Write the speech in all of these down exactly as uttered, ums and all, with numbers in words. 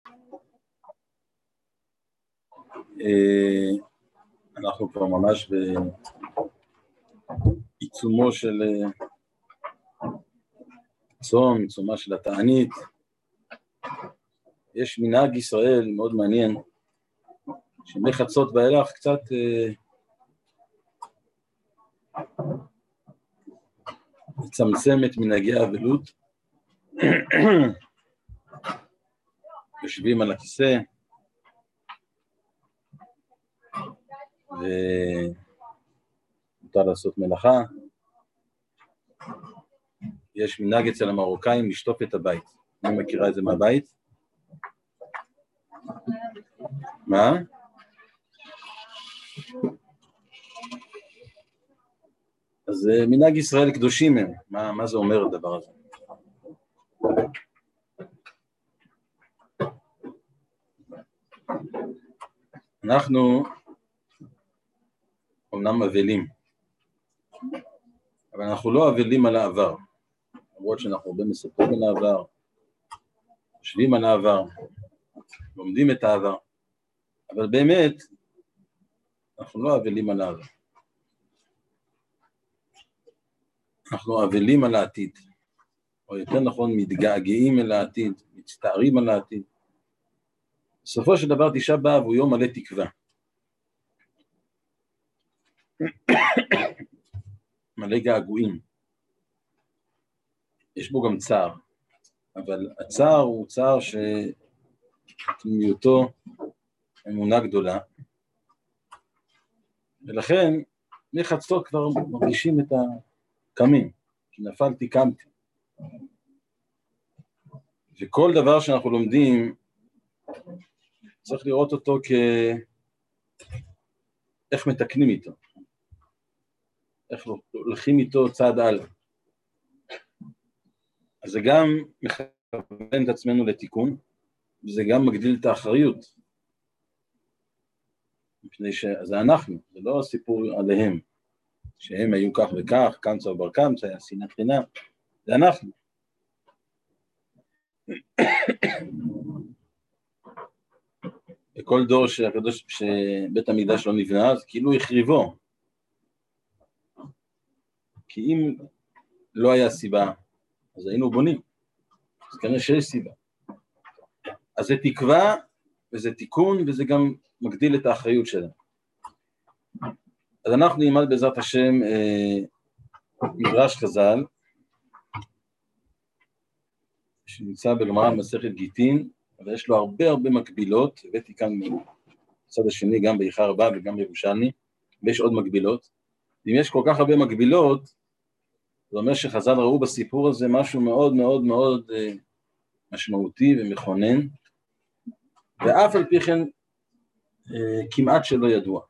אנחנו כבר ממש בעיצומו של צום, עיצומה של התענית. יש מנהג ישראל מאוד מעניין, שמחצות ואילך קצת לצמצם את מנהגי האבלות, יושבים על הכיסא, ומותר לעשות מלאכה. יש מנהג אצל המרוקאים לשטוף את הבית. אני מכירה את זה מהבית? מה? אז מנהג ישראל קדושים הם. מה, מה זה אומר הדבר הזה? אנחנו אומנם אבלים, אבל אנחנו לא אבלים על העבר. למרות שאנחנו הרבה מספרים על העבר, חושבים על העבר, לומדים את העבר, אבל באמת אנחנו לא אבלים על העבר. אנחנו אבלים על העתיד, או יותר נכון מתגעגעים אל העתיד, מצטערים על העתיד. בסופו של דבר תשעה באב הוא יום מלא תקווה. מלא געגועים. יש בו גם צער, אבל הצער הוא צער שתמיותו אמונה גדולה, ולכן מחצות כבר מרגישים את הקמים, כי נפלתי קמתי. וכל דבר שאנחנו לומדים, צריך לראות אותו כ... איך מתקנים איתו, איך הולכים איתו צעד על. אז זה גם מכוון את עצמנו לתיקון, וזה גם מגדיל את האחריות. מפני שזה אנחנו, זה לא הסיפור עליהם, שהם היו כך וכך, קמצא ובר קמצא, היה שנאת חינם, זה אנחנו. בכל דור שהקדוש, שבית המקדש לא נבנה, אז כאילו החריבו. כי אם לא היה סיבה, אז היינו בונים. אז כנראה שיש סיבה. אז זה תקווה, וזה תיקון, וזה גם מגדיל את האחריות שלנו. אז אנחנו נלמד בעזרת השם אה, מדרש חז"ל, שנמצא בגמרא במסכת גיטין, אבל יש לו הרבה הרבה מקבילות, הבאתי כאן בצד השני, גם באיכה רבה וגם בירושלמי, ויש עוד מקבילות. אם יש כל כך הרבה מקבילות, זה אומר שחז"ל ראו בסיפור הזה משהו מאוד מאוד מאוד אה, משמעותי ומכונן, ואף על פי כן אה, כמעט שלא ידוע.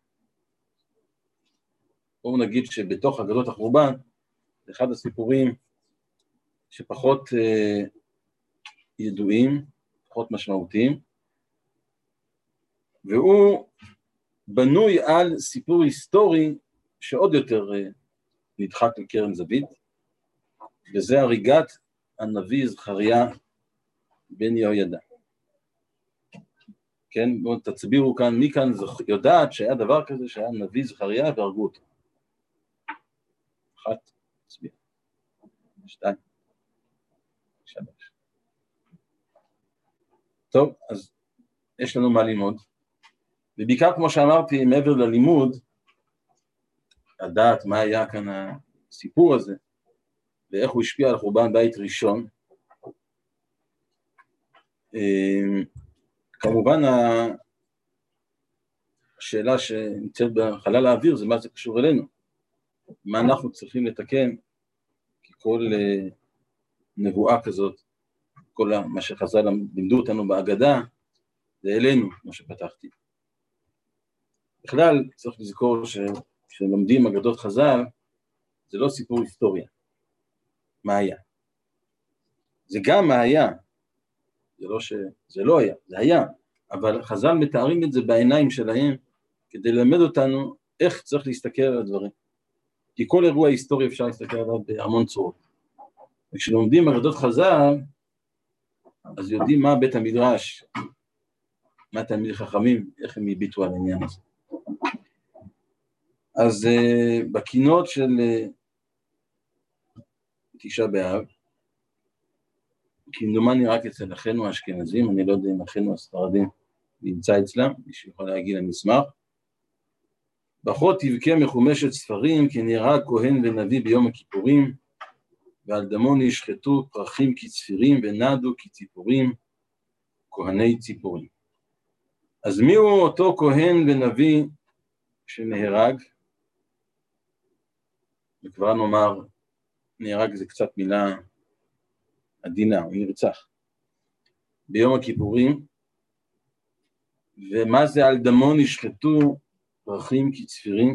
בואו נגיד שבתוך אגדות החורבן, אחד הסיפורים שפחות אה, ידועים, פחות משמעותיים, והוא בנוי על סיפור היסטורי שעוד יותר אה, נדחק לקרן זווית, וזה הריגת הנביא זכריה בן יהוידע. כן, בואו תצבירו כאן, מי כאן יודעת שהיה דבר כזה שהיה נביא זכריה והרגו אותו? אחת, תצביר. שתיים. שלוש. טוב, אז יש לנו מה ללמוד. ובעיקר, כמו שאמרתי, מעבר ללימוד, לדעת מה היה כאן הסיפור הזה, ואיך הוא השפיע על חורבן בית ראשון. כמובן, השאלה שנמצאת בחלל האוויר זה מה זה קשור אלינו. מה אנחנו צריכים לתקן, כי כל נבואה כזאת, כל מה שחז"ל לימדו אותנו בהגדה, זה אלינו, כמו שפתחתי. בכלל, צריך לזכור שכשלומדים אגדות חז"ל, זה לא סיפור היסטוריה. מה היה? זה גם מה היה. זה לא ש... זה לא היה, זה היה. אבל חז"ל מתארים את זה בעיניים שלהם, כדי ללמד אותנו איך צריך להסתכל על הדברים. כי כל אירוע היסטורי אפשר להסתכל עליו בהמון צורות. וכשלומדים אגדות חז"ל, אז יודעים מה בית המדרש, מה תלמידי חכמים, איך הם הביטו על העניין הזה. אז uh, בקינות של uh, תשעה באב, כמדומני רק אצל אחינו האשכנזים, אני לא יודע אם אחינו הספרדים נמצא אצלם, מי שיכול להגיד למסמך, ברכות תבכה מחומשת ספרים, כי נהרג כהן ונביא ביום הכיפורים, ועל דמו נשחטו פרחים כצפירים ונדו כציפורים, כהני ציפורים. אז מי הוא אותו כהן ונביא שנהרג? וכבר נאמר, נהרג זה קצת מילה עדינה, הוא נרצח. ביום הכיפורים, ומה זה על דמו נשחטו פרחים כצפירים?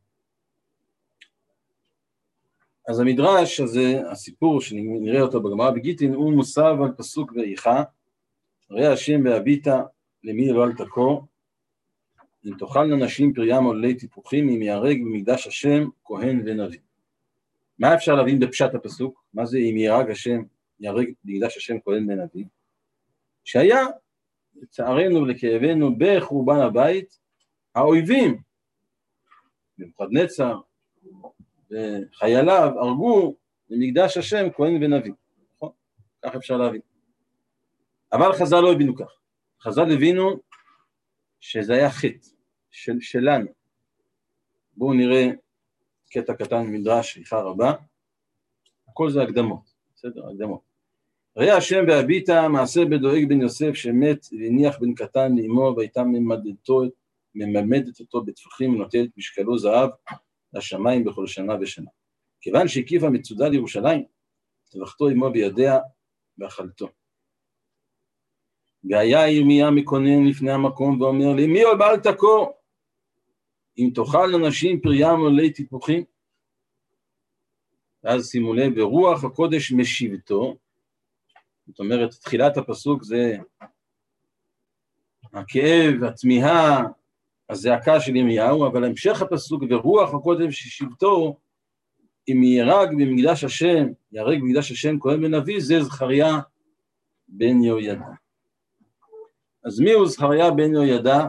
אז המדרש הזה, הסיפור שנראה אותו בגמרא בגיטין, הוא מוסב על פסוק ואיכה, ראה השם והבית למי לא אל תקור, אם תאכלנה נשים פריים עולי טיפוחים, אם יהרג במקדש השם כהן ונביא. מה אפשר להבין בפשט הפסוק? מה זה אם יהרג השם, יהרג במקדש השם כהן ונביא? שהיה, לצערנו ולכאבנו, בחורבן הבית, האויבים, נבוכדנצר וחייליו, הרגו במקדש השם כהן ונביא. נכון? כך אפשר להבין. אבל חז"ל לא הבינו כך. חז"ל הבינו שזה היה חטא של, שלנו. בואו נראה קטע קטן ממדרש איכה רבה. הכל זה הקדמות, בסדר? הקדמות. ראה השם והבית מעשה בדואג בן יוסף שמת והניח בן קטן לאמו והייתה ממדתו, מממדת אותו בטפחים ונוטלת משקלו זהב לשמיים בכל שנה ושנה. כיוון שהקיפה מצודה לירושלים, טבחתו אמו בידיה ואכלתו. והיה ירמיה מקונן לפני המקום ואומר לי, מי עוד אל תקור? אם תאכל לנשים פריים עולי טיפוחים. ואז שימו לב, ורוח הקודש משיבתו, זאת אומרת, תחילת הפסוק זה הכאב, התמיהה, הזעקה של ירמיהו, אבל המשך הפסוק, ורוח הקודש משיבתו, אם יהרג במקדש השם, יהרג במקדש השם כהן ונביא, זה זכריה בן יהוידע. אז מי הוא זכריה בן יהוידע,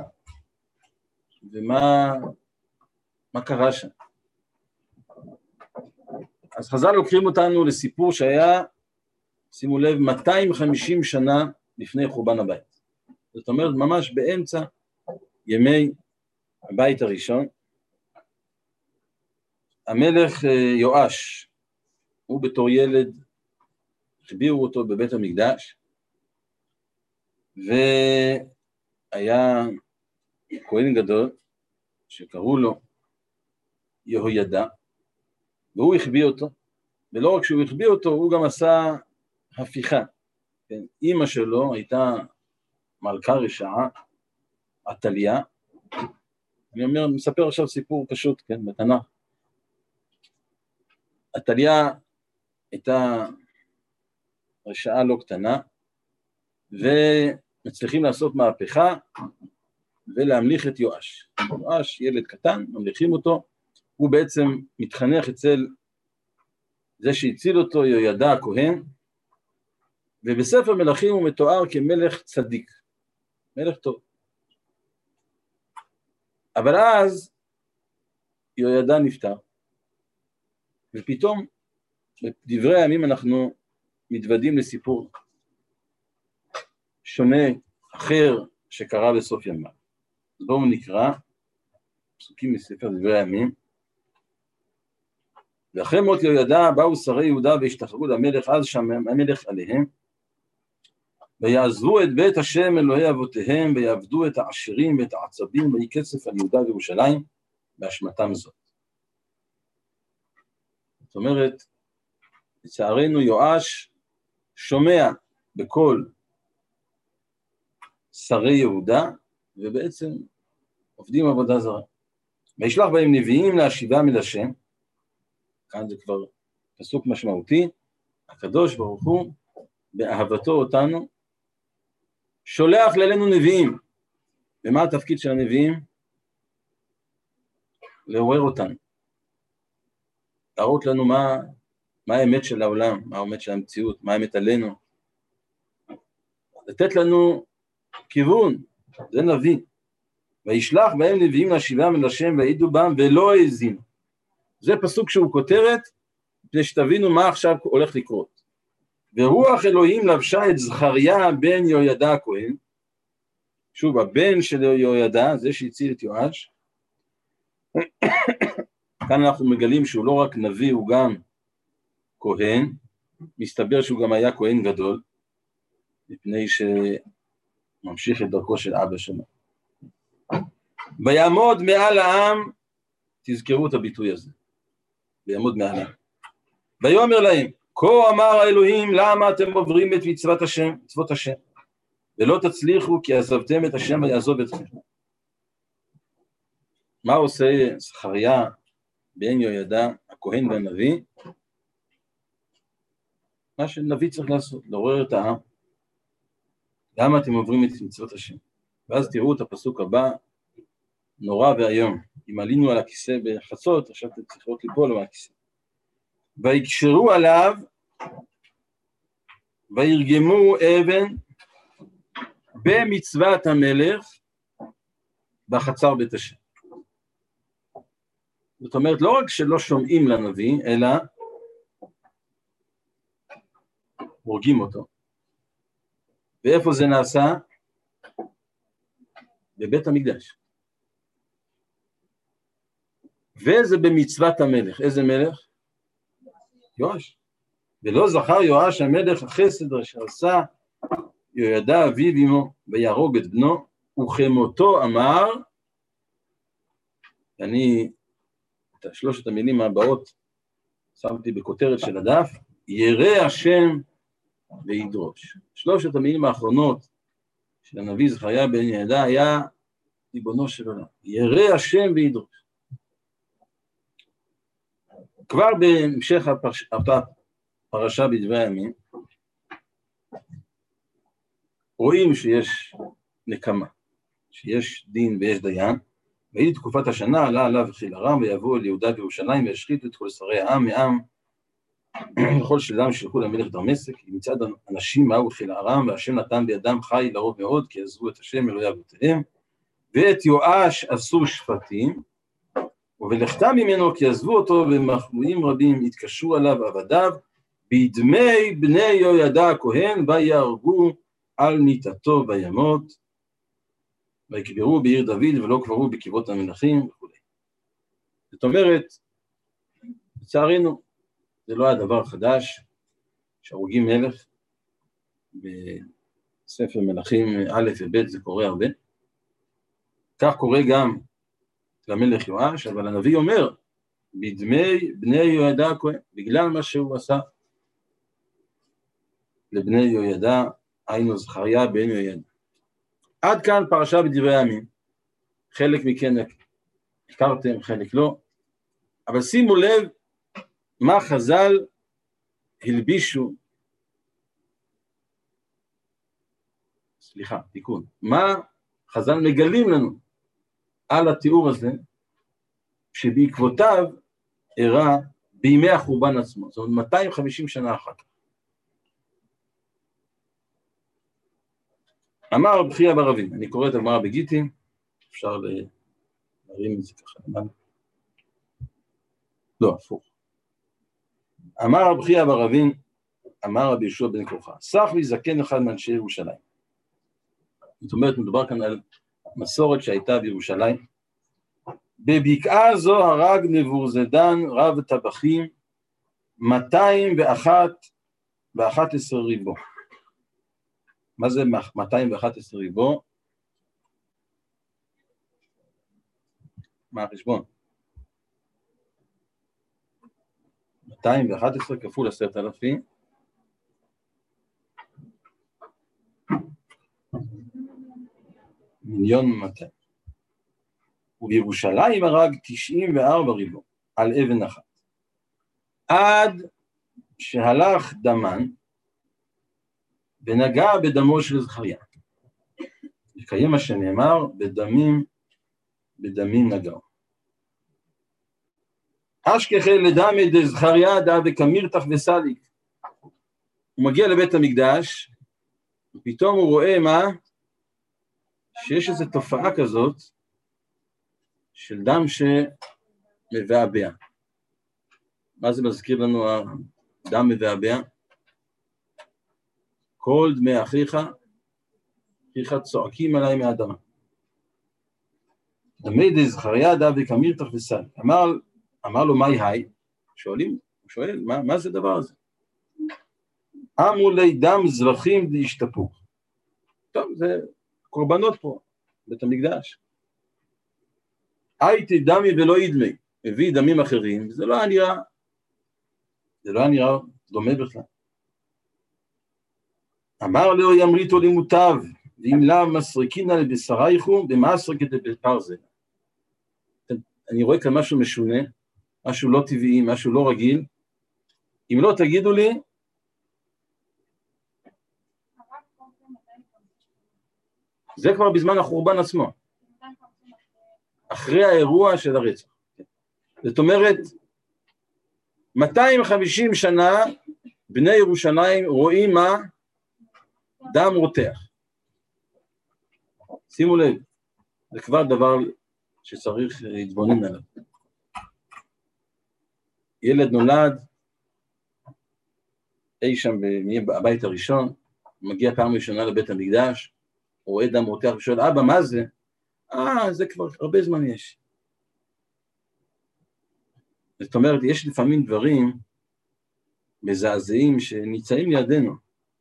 ומה מה קרה שם? אז חז"ל לוקחים אותנו לסיפור שהיה, שימו לב, מאתיים וחמישים שנה לפני חורבן הבית. זאת אומרת, ממש באמצע ימי הבית הראשון, המלך יואש, הוא בתור ילד, החביאו אותו בבית המקדש, והיה כהן גדול, שקראו לו יהוידע, והוא החביא אותו, ולא רק שהוא החביא אותו, הוא גם עשה הפיכה. כן? אמא שלו הייתה מלכה רשעה, עתליה, אני אומר, מספר עכשיו סיפור פשוט, כן, בתנ"ך. עתליה הייתה רשעה לא קטנה, ומצליחים לעשות מהפכה, ולהמליך את יואש. יואש, ילד קטן, ממליכים אותו, הוא בעצם מתחנך אצל זה שהציל אותו, יהוידע הכהן, ובספר מלכים הוא מתואר כמלך צדיק, מלך טוב. אבל אז יהוידע נפטר, ופתאום בדברי הימים אנחנו מתוודעים לסיפור שונה, אחר, שקרה בסוף ימיו. בואו נקרא פסוקים מספר דברי הימים. ואחרי מות יהוידע באו שרי יהודה והשתחוו למלך, אז שם המלך עליהם, ויעזבו את בית השם אלוהי אבותיהם, ויעבדו את העשירים ואת העצבים, ויהי קצף על יהודה וירושלים, באשמתם זאת. זאת אומרת, לצערנו יואש שומע בכל שרי יהודה, ובעצם עובדים עבודה זרה. וישלח בהם נביאים להשיבם אל השם, כאן זה כבר פסוק משמעותי, הקדוש ברוך הוא, באהבתו אותנו, שולח אלינו נביאים. ומה התפקיד של הנביאים? לעורר אותנו. להראות לנו מה, מה האמת של העולם, מה האמת של המציאות, מה האמת עלינו. לתת לנו כיוון, זה נביא. וישלח בהם נביאים להשיבם אל השם ויעידו בם ולא האזינו. זה פסוק שהוא כותרת, כדי שתבינו מה עכשיו הולך לקרות. ורוח אלוהים לבשה את זכריה בן יהוידע הכהן, שוב, הבן של יהוידע, זה שהציל את יואש, כאן אנחנו מגלים שהוא לא רק נביא, הוא גם כהן, מסתבר שהוא גם היה כהן גדול, מפני שממשיך את דרכו של אבא שלו. ויעמוד מעל העם, תזכרו את הביטוי הזה, ויעמוד מעל העם. ויאמר להם, כה אמר האלוהים, למה אתם עוברים את מצוות השם, מצוות השם, ולא תצליחו כי עזבתם את השם ויעזוב אתכם. מה עושה זכריה בן יהוידע, הכהן והנביא? מה שנביא צריך לעשות, לעורר את העם. למה אתם עוברים את מצוות השם? ואז תראו את הפסוק הבא, נורא והיום. אם עלינו על הכיסא בחצות, עכשיו אתם צריכות ליפול על הכיסא. ויקשרו עליו, וירגמו אבן במצוות המלך בחצר בית השם. זאת אומרת, לא רק שלא שומעים לנביא, אלא הורגים אותו. ואיפה זה נעשה? בבית המקדש. וזה במצוות המלך. איזה מלך? יואש. ולא זכר יואש המלך החסד אשר עשה יהוידע אביו עמו ויהרוג את בנו, וכמותו אמר, אני את שלושת המילים הבאות שמתי בכותרת של הדף, ירא השם וידרוש. שלושת המילים האחרונות של הנביא זכריה בן יהוידע היה ריבונו של עולם, ירא השם וידרוש. כבר בהמשך הפרש... הפרשה בדברי הימים, רואים שיש נקמה, שיש דין ויש דיין, והיא תקופת השנה עלה עליו וחיל הרם, ויבואו אל יהודה וירושלים וישחיתו את כל שרי העם מעם, וכל שלם שלחו למלך דמשק, מצד אנשים מהו וחיל הרם, והשם נתן בידם חי לרוב מאוד, כי עזבו את השם אלוהי אבותיהם, ואת יואש עשו שפטים, ובלכתם ממנו כי עזבו אותו, ומחבואים רבים התקשרו עליו עבדיו, בדמי בני יהוידע הכהן, ויהרגו על מיתתו וימות, ויקברו בעיר דוד ולא קברו בקברות המלכים וכו'. זאת אומרת, לצערנו, זה לא היה דבר חדש, שהרוגים מלך, בספר מלכים א' וב' זה קורה הרבה, כך קורה גם למלך יואש, אבל הנביא אומר, בדמי בני יהוידע הכהן, בגלל מה שהוא עשה לבני יהוידע, היינו זכריה בן יהוידע. עד כאן פרשה בדברי הימים, חלק מכן הכרתם, חלק לא, אבל שימו לב מה חז"ל הלבישו, סליחה, תיקון, מה חז"ל מגלים לנו על התיאור הזה, שבעקבותיו אירע בימי החורבן עצמו, זאת אומרת מאתיים וחמישים שנה אחר כך. אמר רבי חייא בר אבינא, אני קורא את הגמרא בגיטין, אפשר להרים את זה ככה למעלה. לא, הפוך. אמר רבי חייא בר אבינא, אמר רבי יהושע בן כורחה, סח לי זקן אחד מאנשי ירושלים. זאת אומרת, מדובר כאן על מסורת שהייתה בירושלים. בבקעה זו הרג נבוזרדן רב טבחים, מאתיים ואחת עשרה ריבו. מה זה מאתיים ואחת עשרה ריבו? מה החשבון? מאתיים ואחת עשרה כפול עשרת אלפים. מיליון מאתיים. ובירושלים הרג תשעים וארבע ריבו על אבן אחת. עד שהלך דמן ונגע בדמו של זכריה. לקיים מה שנאמר, בדמים, בדמים נגעו. אשכחי לדמי דזכריה דא דקמירתח וסליק. הוא מגיע לבית המקדש, ופתאום הוא רואה מה? שיש איזו תופעה כזאת של דם שמבעבע. מה זה מזכיר לנו הדם מבעבע? כל דמי אחיך, אחיך צועקים עליי מהאדמה. דמי די זכריה דבק אמיר תחפסל. אמר, אמר לו, מהי היי? שואלים, הוא שואל, מה, מה זה דבר הזה? אמרו לי דם זרחים די השתפוך. טוב, זה קורבנות פה, בית המקדש. הייתי דמי ולא ידמי, הביא דמים אחרים, זה לא היה נראה, זה לא היה נראה דומה בכלל. אמר לו ימריתו למוטב, ואם לא מסריקין על בשרייכו, במסרקת בפרזה. אני רואה כאן משהו משונה, משהו לא טבעי, משהו לא רגיל. אם לא תגידו לי, זה כבר בזמן החורבן עצמו, אחרי האירוע של הרצח. זאת אומרת, מאתיים וחמישים שנה בני ירושלים רואים מה? דם רותח. שימו לב, זה כבר דבר שצריך להתבונן עליו. ילד נולד, אי שם בבית הראשון, מגיע פעם ראשונה לבית המקדש, הוא רואה דם רותח ושואל, אבא, מה זה? אה, זה כבר הרבה זמן יש. זאת אומרת, יש לפעמים דברים מזעזעים שנמצאים לידינו,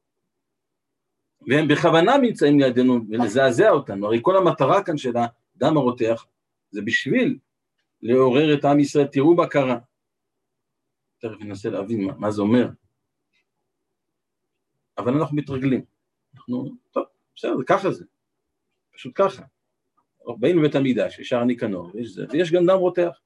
והם בכוונה נמצאים לידינו ולזעזע אותנו. הרי כל המטרה כאן של הדם הרותח, זה בשביל לעורר את עם ישראל, תראו מה קרה. תכף ננסה להבין מה, מה זה אומר. אבל אנחנו מתרגלים. אנחנו, טוב, בסדר, ככה זה. פשוט ככה. באים לבית המקדש, ישר ניקנור, ויש, זה, ויש גם דם רותח.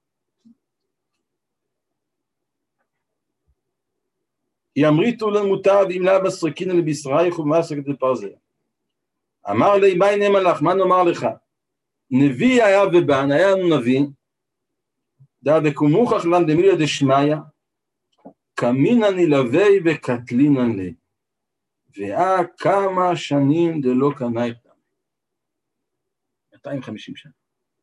ימריתו למוטב, אם לא בסרקין אל בישרייך ובמסרקת בפרזה. אמר לי, מה הנה מלאך, מה נאמר לך? נביא היה ובן, היה לנו נביא, דא דקומוכח לן דמיליה דשמיא, קמינן נלווי וקטלינן לי. ואה כמה שנים דלא קנה איתם. מאתיים וחמישים שנה.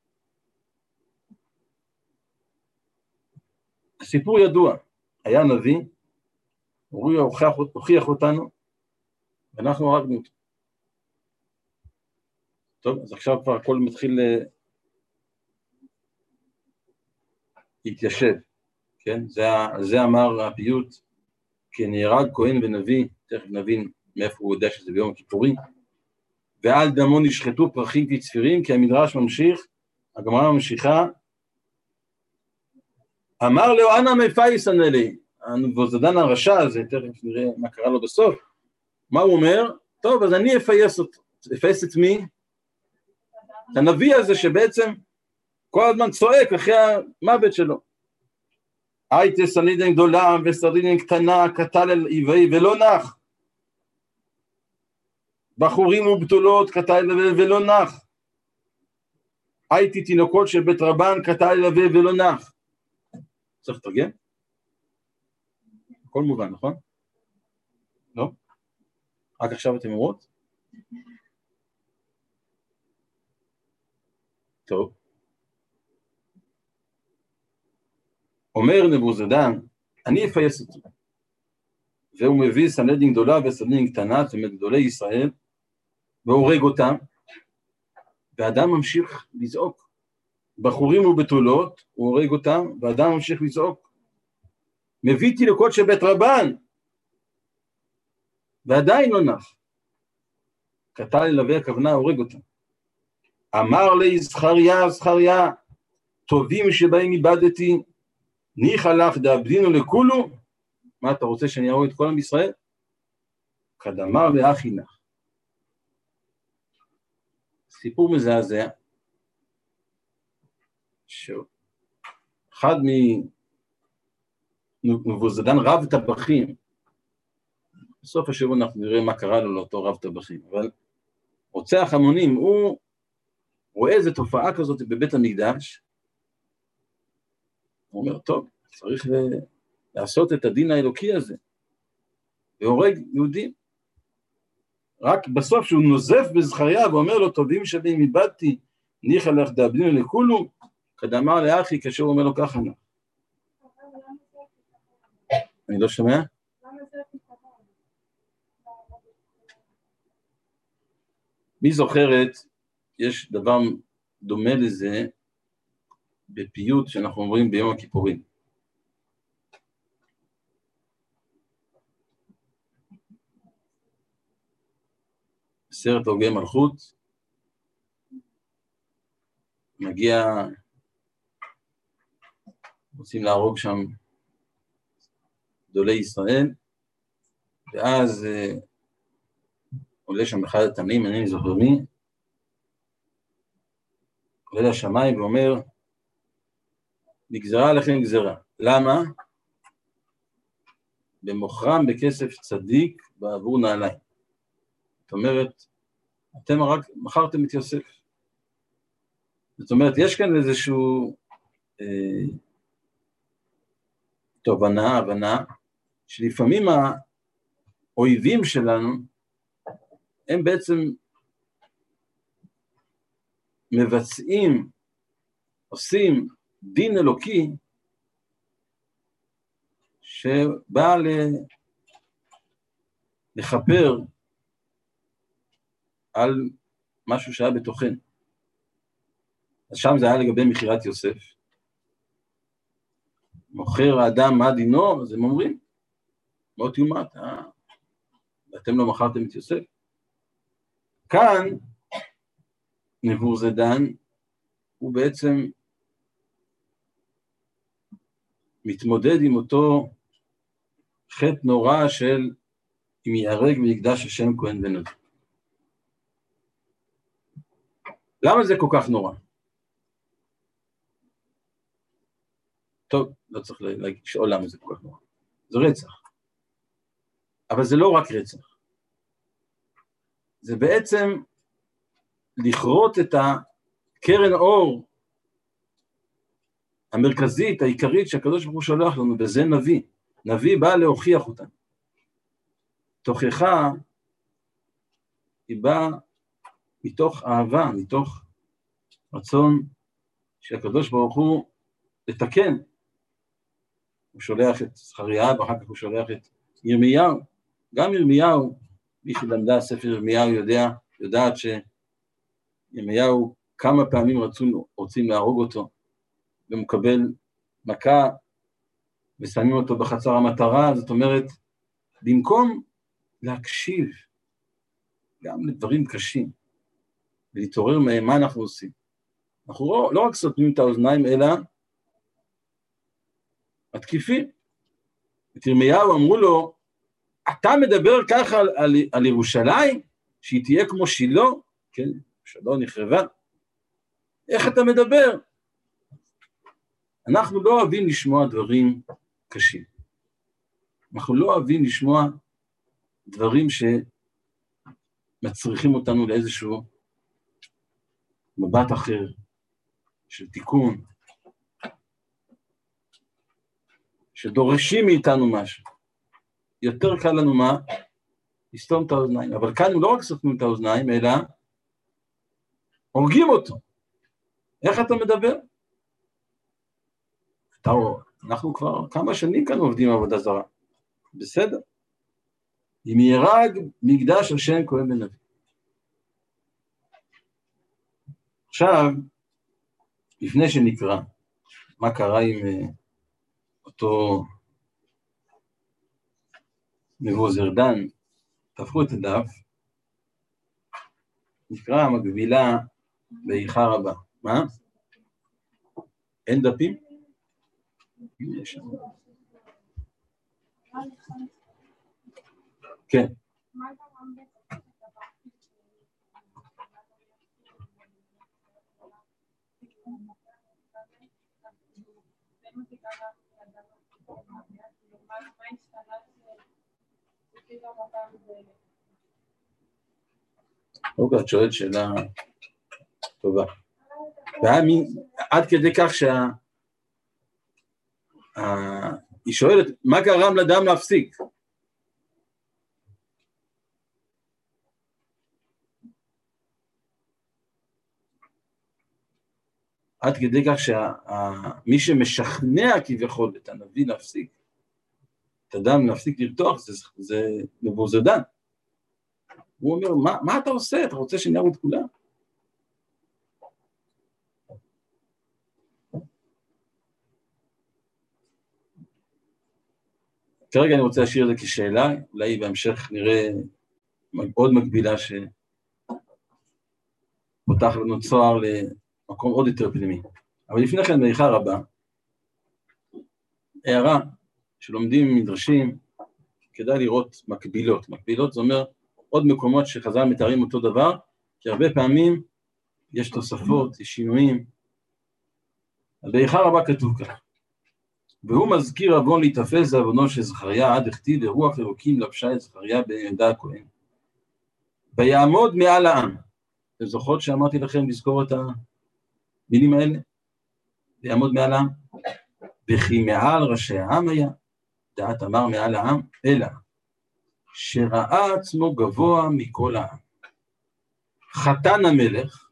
הסיפור ידוע, היה נביא, הוא הוכיח, הוכיח אותנו, ואנחנו הרגנו אותו. טוב, אז עכשיו כבר הכל מתחיל להתיישב, כן? זה, זה אמר הפיוט, כי נהרג כהן ונביא, תכף נבין מאיפה הוא יודע שזה ביום הכיפורים, ועל דמו נשחטו פרחים כצפירים, כי המדרש ממשיך, הגמרא ממשיכה, אמר לו, אנא מפייסן אלי, הנבוזדן הרשע הזה, תכף נראה מה קרה לו בסוף, מה הוא אומר? טוב, אז אני אפייס אותו, אפייס את מי? את הנביא הזה שבעצם כל הזמן צועק אחרי המוות שלו. הייתה סנידן גדולה וסרדינן קטנה, קטל אל עיווי ולא נח. בחורים ובתולות קטל ולא נח. הייתי תינוקות של בית רבן, קטל אל ולא נח. צריך לתרגם? הכל מובן, נכון? לא? רק עכשיו אתם אומרות? טוב. אומר נבוזדן, אני אפייס אותו. והוא מביא סנהדרין גדולה וסנהדרין קטנה, זאת אומרת גדולי ישראל, והורג אותם, והאדם ממשיך לזעוק. בחורים ובתולות, הוא הורג אותם, והאדם ממשיך לזעוק. מביא תינוקות של בית רבן, ועדיין לא נח. קטל ללווה הכוונה, הורג אותם. אמר לי זכריה, זכריה, טובים שבהם איבדתי, ניחא לך דאבדינו לכולו, מה אתה רוצה שאני אראו את כל עם ישראל? קדמה ואחי נח. סיפור מזעזע, שאחד מנבוזדן רב טבחים, בסוף השבוע אנחנו נראה מה קרה לו לאותו רב טבחים, אבל רוצח המונים, הוא רואה איזו תופעה כזאת בבית המקדש, הוא אומר, טוב, צריך לעשות את הדין האלוקי הזה, והורג יהודים. רק בסוף שהוא נוזף בזכריה ואומר לו, טובים שלי אם איבדתי, ניחא לך דאבדינו לכולו, כדאמר לאחי, כאשר הוא אומר לו ככה. אני לא שומע? מי זוכרת, יש דבר דומה לזה, בפיוט שאנחנו אומרים ביום הכיפורים. סרט הוגי מלכות, מגיע, רוצים להרוג שם גדולי ישראל, ואז אה, עולה שם אחד התמים, אני זוכר מי, עולה לשמיים ואומר, נגזרה עליכם גזרה. למה? במוכרם בכסף צדיק בעבור נעליים. זאת אומרת, אתם רק מכרתם את יוסף. זאת אומרת, יש כאן איזשהו אה, תובנה, הבנה, שלפעמים האויבים שלנו, הם בעצם מבצעים, עושים דין אלוקי, שבא לחפר על משהו שהיה בתוכן. אז שם זה היה לגבי מחירת יוסף. מוכר האדם מה דינו, אז הם אומרים, מות יומת, אה, ואתם לא מכרתם את יוסף. כאן, נבוזראדן, הוא בעצם מתמודד עם אותו חטא נורא של אם יהרג ויקדש השם כהן ונביא. למה זה כל כך נורא? טוב, לא צריך לשאול למה זה כל כך נורא. זה רצח. אבל זה לא רק רצח. זה בעצם לכרות את הקרן אור המרכזית, העיקרית שהקדוש ברוך הוא שולח לנו, וזה נביא. נביא בא להוכיח אותה. תוכחה היא באה מתוך אהבה, מתוך רצון שהקדוש ברוך הוא לתקן. הוא שולח את זכריה, ואחר כך הוא שולח את ירמיהו. גם ירמיהו, מי שלמדה ספר ירמיהו יודע, יודעת שירמיהו כמה פעמים רצו, רוצים להרוג אותו, ומקבל מכה, ושמים אותו בחצר המטרה. זאת אומרת, במקום להקשיב גם לדברים קשים, ולהתעורר מהם מה אנחנו עושים. אנחנו לא, לא רק סותמים את האוזניים, אלא מתקיפים. את ירמיהו אמרו לו, אתה מדבר ככה על, על, על ירושלים, שהיא תהיה כמו שילה, כן, שילה נחרבה. איך אתה מדבר? אנחנו לא אוהבים לשמוע דברים קשים. אנחנו לא אוהבים לשמוע דברים שמצריכים אותנו לאיזשהו מבט אחר, של תיקון, שדורשים מאיתנו משהו. יותר קל לנו מה? לסתום את האוזניים. אבל כאן הוא לא רק סותמים את האוזניים, אלא הורגים אותו. איך אתה מדבר? אתה, אנחנו כבר כמה שנים כאן עובדים עבודה זרה. בסדר. אם יהרג מקדש השם כהן ונביא. עכשיו, לפני שנקרא, מה קרה עם אותו נבוזראדן, תפכו את הדף, נקרא המקבילה באיכה רבה. מה? אין דפים? יש שם. כן. אוקיי, את שואלת שאלה טובה. עד כדי כך שה... היא שואלת, מה גרם לדם להפסיק? עד כדי כך שמי שמשכנע כביכול את הנביא להפסיק, את אדם להפסיק לרתוח, זה, זה מבוזדן. הוא אומר, מה, מה אתה עושה? אתה רוצה שנהרוג את כולם? כרגע אני רוצה להשאיר את זה כשאלה, אולי בהמשך נראה עוד מקבילה שפותח לנו צוהר למקום עוד יותר פנימי. אבל לפני כן, באיכה רבה, הערה שלומדים מדרשים, כדאי לראות מקבילות. מקבילות זה אומר עוד מקומות שחז"ל מתארים אותו דבר, כי הרבה פעמים יש תוספות, יש שינויים. באיכה רבה כתוב כך, והוא מזכיר עוון להתאפס לעוונו של זכריה, עד הכתיב ורוח אלוקים לבשה את זכריה בעמדה הכהן. ויעמוד מעל העם. אתם זוכרות שאמרתי לכם לזכור את המילים האלה? ויעמוד מעל העם. וכי מעל ראשי העם היה, דעת אמר מעל העם, אלא שראה עצמו גבוה מכל העם. חתן המלך,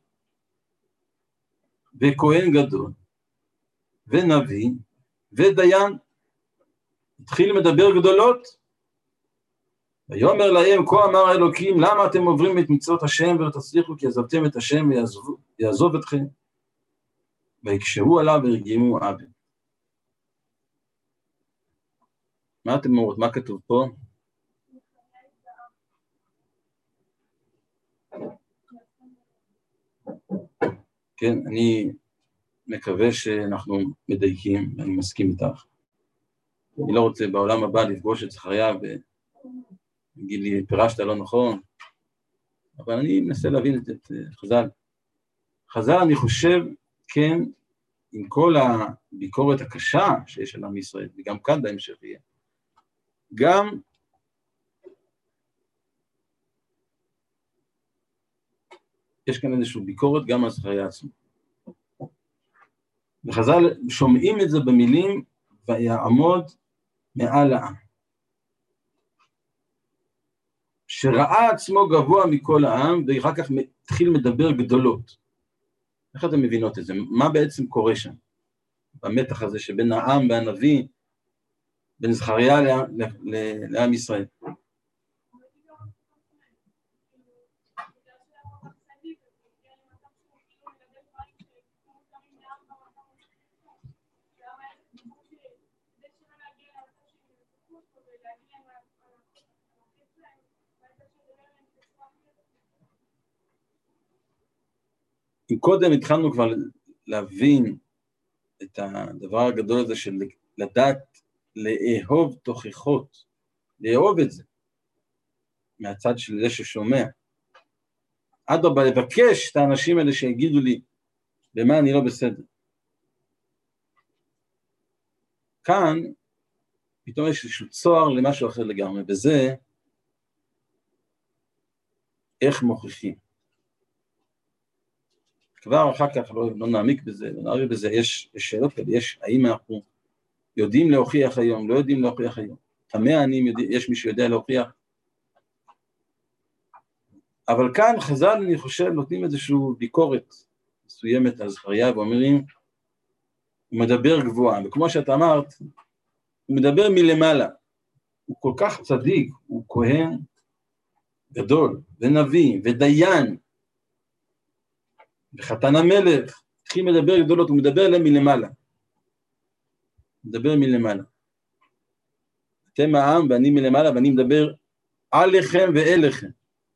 וכהן גדול, ונביא, ודיין, התחיל מדבר גדולות, ויאמר להם, כה אמר אלוקים, למה אתם עוברים את מצוות השם ולא תצליחו, כי עזבתם את השם ויעזוב, יעזוב אתכם, ויקשרו עליו ורגמו אבן. מה אתם אומרות? מה כתוב פה? כן, אני מקווה שאנחנו מדייקים, ואני מסכים איתך. אני לא רוצה בעולם הבא לפגוש את זכריה ויגיד לי, פירשת לא נכון, אבל אני מנסה להבין את, את חז"ל. חז"ל, אני חושב, כן, עם כל הביקורת הקשה שיש על עם ישראל, וגם כאן בהמשך יהיה, גם יש כאן איזושהי ביקורת גם על זכריה עצמו. וחז"ל שומעים את זה במילים, ויעמוד מעל העם. שראה עצמו גבוה מכל העם, ואחר כך התחיל מדבר גדולות. איך אתם מבינות את זה? מה בעצם קורה שם? במתח הזה שבין העם והנביא, בין זכריה לעם ישראל. אם קודם התחלנו כבר להבין את הדבר הגדול הזה של לדעת לאהוב תוכחות, לאהוב את זה, מהצד של זה ששומע. אדרבה, לבקש את האנשים האלה שיגידו לי, במה אני לא בסדר. כאן, פתאום יש איזשהו צוהר למשהו אחר לגמרי, וזה, איך מוכיחים. כבר אחר כך לא, לא נעמיק בזה, לא נעריך בזה, יש, יש שאלות כאלה, יש, האם אנחנו יודעים להוכיח היום, לא יודעים להוכיח היום. תמה אני, יש מי שיודע להוכיח. אבל כאן חז"ל, אני חושב, נותנים איזושהי ביקורת מסוימת על זכריה, ואומרים, הוא מדבר גבוה, וכמו שאת אמרת, הוא מדבר מלמעלה. הוא כל כך צדיק, הוא כהן גדול, ונביא, ודיין, וחתן המלך, התחיל מדבר גדולות, הוא מדבר אליהם מלמעלה. מדבר מלמעלה. אתם העם ואני מלמעלה, ואני מדבר עליכם ואליכם.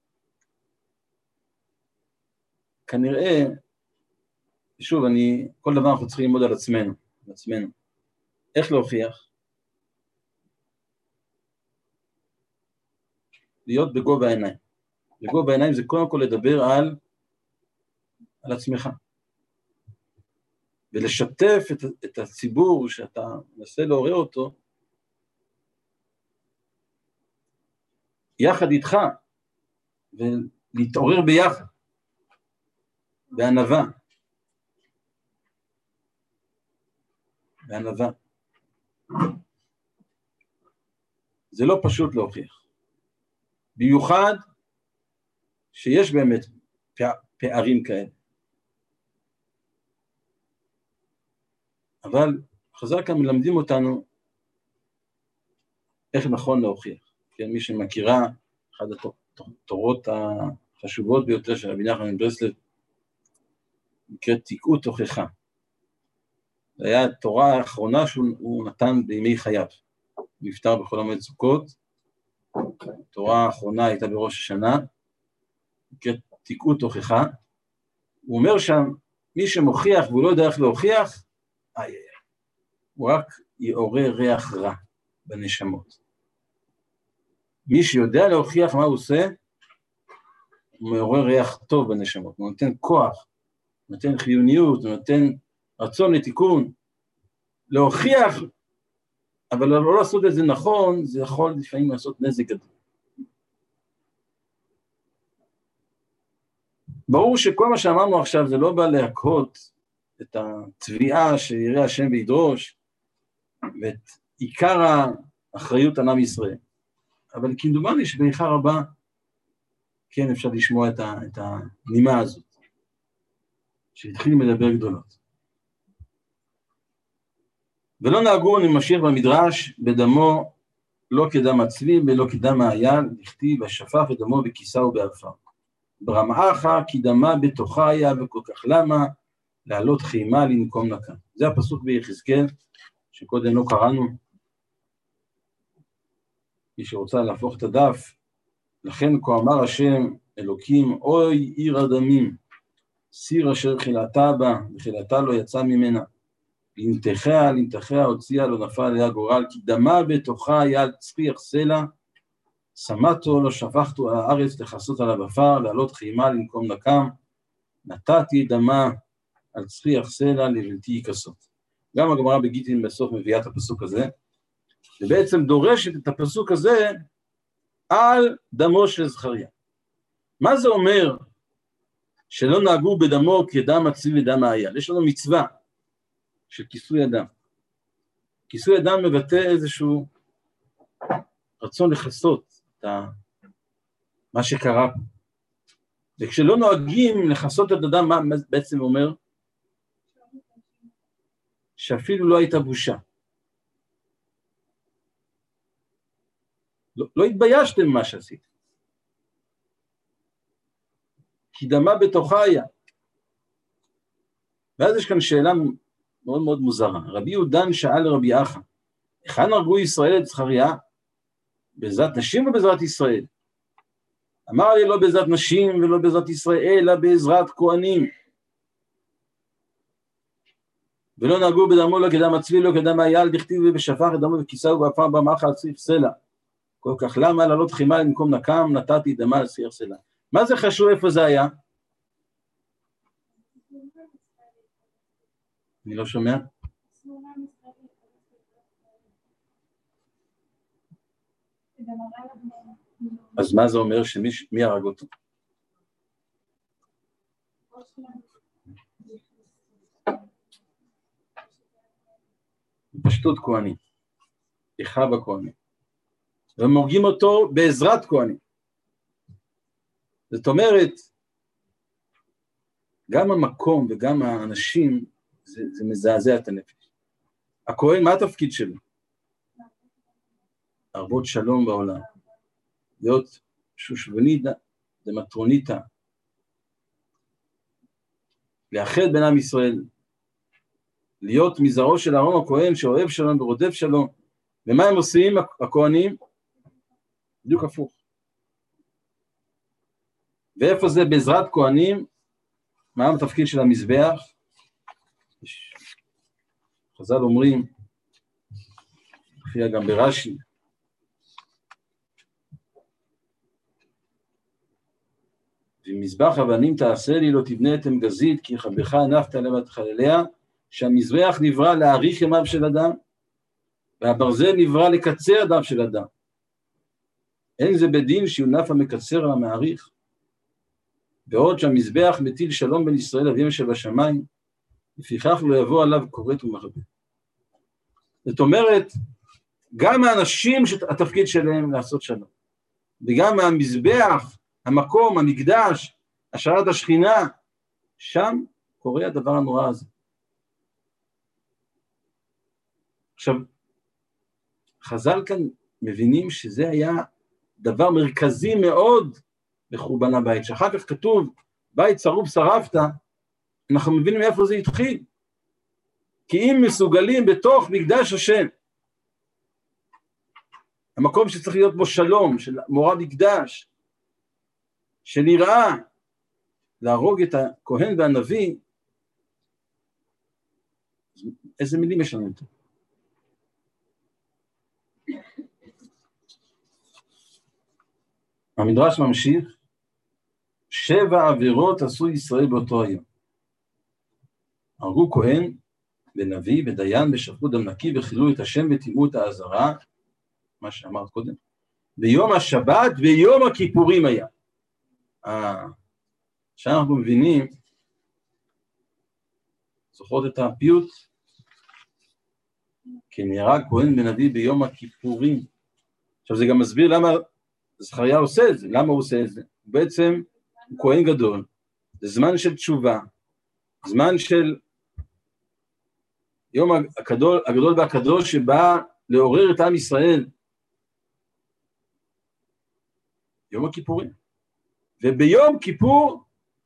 כנראה, שוב, אני, כל דבר אנחנו צריכים ללמוד על עצמנו, על עצמנו. איך להוכיח? להיות בגובה העיניים. בגובה העיניים זה קודם כל לדבר על, על עצמך. ולשתף את, את הציבור שאתה מנסה לעורר אותו, יחד איתך, ולהתעורר ביחד, בענווה. בענווה. זה לא פשוט להוכיח. במיוחד שיש באמת פערים כאלה. אבל חז"ל כאן מלמדים אותנו איך נכון להוכיח. כן, מי שמכירה, אחת התורות החשובות ביותר של רבי נחמן מברסלב, נקראת תיקעו תוכחה. זו הייתה התורה האחרונה שהוא נתן בימי חייו. הוא נפטר בחול המועד סוכות, התורה האחרונה הייתה בראש השנה, נקראת תיקעו תוכחה. הוא אומר שם, מי שמוכיח והוא לא יודע איך להוכיח, איי, הוא רק יעורר ריח רע בנשמות. מי שיודע להוכיח מה הוא עושה, הוא מעורר ריח טוב בנשמות, הוא נותן כוח, הוא נותן חיוניות, הוא נותן רצון לתיקון. להוכיח, אבל לא לעשות את זה נכון, זה יכול לפעמים לעשות נזק גדול. ברור שכל מה שאמרנו עכשיו זה לא בא להקהות את התביעה שיראה השם וידרוש, ואת עיקר האחריות על עם ישראל. אבל כמדומני שבאיכה רבה, כן אפשר לשמוע את, ה, את הנימה הזאת, שהתחיל מדבר גדולות. ולא נהגו, אני ממשיך במדרש, בדמו לא כדם הצבי ולא כדם האייל, לכתיב ושפך את דמו בכיסה ובעפר. ברמעך כי דמה בתוכה היה וכל כך למה, לעלות חיימה לנקום נקם. זה הפסוק ביחזקאל, שקודם לא קראנו. מי שרוצה להפוך את הדף, לכן כה אמר השם אלוקים, אוי עיר הדמים, סיר אשר חילתה בה, וחילתה לא יצא ממנה. לנתחיה, לנתחיה הוציאה, לא נפל עליה גורל, כי דמה בתוכה היה על צחיח סלע, שמתו, לא שפכתו על הארץ, לחסות עליו עפר, לעלות חיימה, לנקום נקם, נתתי דמה על צחיח סלע, לבלתי יכסות. גם הגמרא בגיטין בסוף מביאה את הפסוק הזה, ובעצם דורשת את הפסוק הזה על דמו של זכריה. מה זה אומר שלא נהגו בדמו כדם הצבי ודם האייל? יש לנו מצווה של כיסוי אדם. כיסוי אדם מבטא איזשהו רצון לחסות את מה שקרה פה. וכשלא נוהגים לחסות את אדם, מה בעצם אומר? שאפילו לא הייתה בושה. לא, לא התביישתם מה שעשית. כי דמה בתוכה היה. ואז יש כאן שאלה מאוד מאוד מוזרה. רבי יהודן שאל לרבי אחא, היכן הרגו ישראל את זכריה? בעזרת נשים או בעזרת ישראל? אמר לי לא בעזרת נשים ולא בעזרת ישראל, אלא בעזרת כהנים. ולא נהגו בדמו לא כדם הצבי, לא כדם האייל, דכתיב ושפך את דמו בכיסה ובעפר במאכל על צחיח סלע. כל כך למה לעלות חימה למקום נקם, נתתי דמה על צחיח סלע. מה זה חשוב, איפה זה היה? אני לא שומע. אז מה זה אומר שמי הרג אותו? פשטות כהנים, איכה בכהנים, והם הורגים אותו בעזרת כהנים. זאת אומרת, גם המקום וגם האנשים, זה, זה מזעזע את הנפש. הכהן, מה התפקיד שלו? להרבות שלום בעולם, להיות שושבניתא דמטרוניתא, לאחד בין עם ישראל, להיות מזרעו של אהרון הכהן שאוהב שלום ורודף שלום. ומה הם עושים הכהנים? בדיוק הפוך. ואיפה זה בעזרת כהנים? מה התפקיד של המזבח? חז"ל אומרים, מופיע גם ברש"י, ומזבח אבנים תעשה לי, לא תבנה את גזית, כי חבך הנפת עליה ותחלליה, שהמזבח נברא להאריך ימיו של אדם, והברזל נברא לקצר ימיו של אדם. אין זה בדין שיונף המקצר על המאריך, בעוד שהמזבח מטיל שלום בין ישראל אביהם שבשמיים, לפיכך לא יבוא עליו כורת ומרבה. זאת אומרת, גם האנשים שהתפקיד שלהם לעשות שלום, וגם המזבח, המקום, המקדש, השארת השכינה, שם קורה הדבר הנורא הזה. עכשיו, חז"ל כאן מבינים שזה היה דבר מרכזי מאוד בחורבן הבית, שאחר כך כתוב, בית צרוף שרפת, אנחנו מבינים מאיפה זה התחיל. כי אם מסוגלים בתוך מקדש השם, המקום שצריך להיות בו שלום, של מורא מקדש, שנראה להרוג את הכהן והנביא, איזה מילים יש לנו איתו? המדרש ממשיך, שבע עבירות עשו ישראל באותו היום. הרגו כהן ונביא ודיין ושפכו דם נקי וחילו את השם וטימאו את העזרה, מה שאמרת קודם, ביום השבת ויום הכיפורים היה. אה, שאנחנו מבינים, זוכרות את הפיוט, כי נהרג כהן ונביא ביום הכיפורים. עכשיו זה גם מסביר למה זכריה עושה את זה, למה הוא עושה את זה. בעצם הוא כהן גדול, זה זמן של תשובה, זמן של יום הגדול, הגדול והקדוש שבא לעורר את עם ישראל, יום הכיפורים. וביום כיפור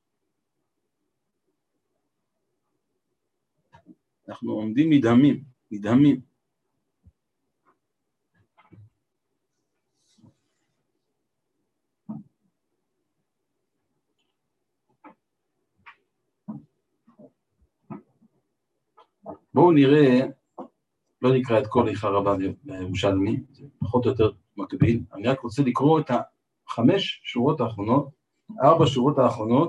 אנחנו עומדים נדהמים, נדהמים. בואו נראה, לא נקרא את כל איכה רבה בירושלמי, זה פחות או יותר מקביל, אני רק רוצה לקרוא את החמש שורות האחרונות, ארבע שורות האחרונות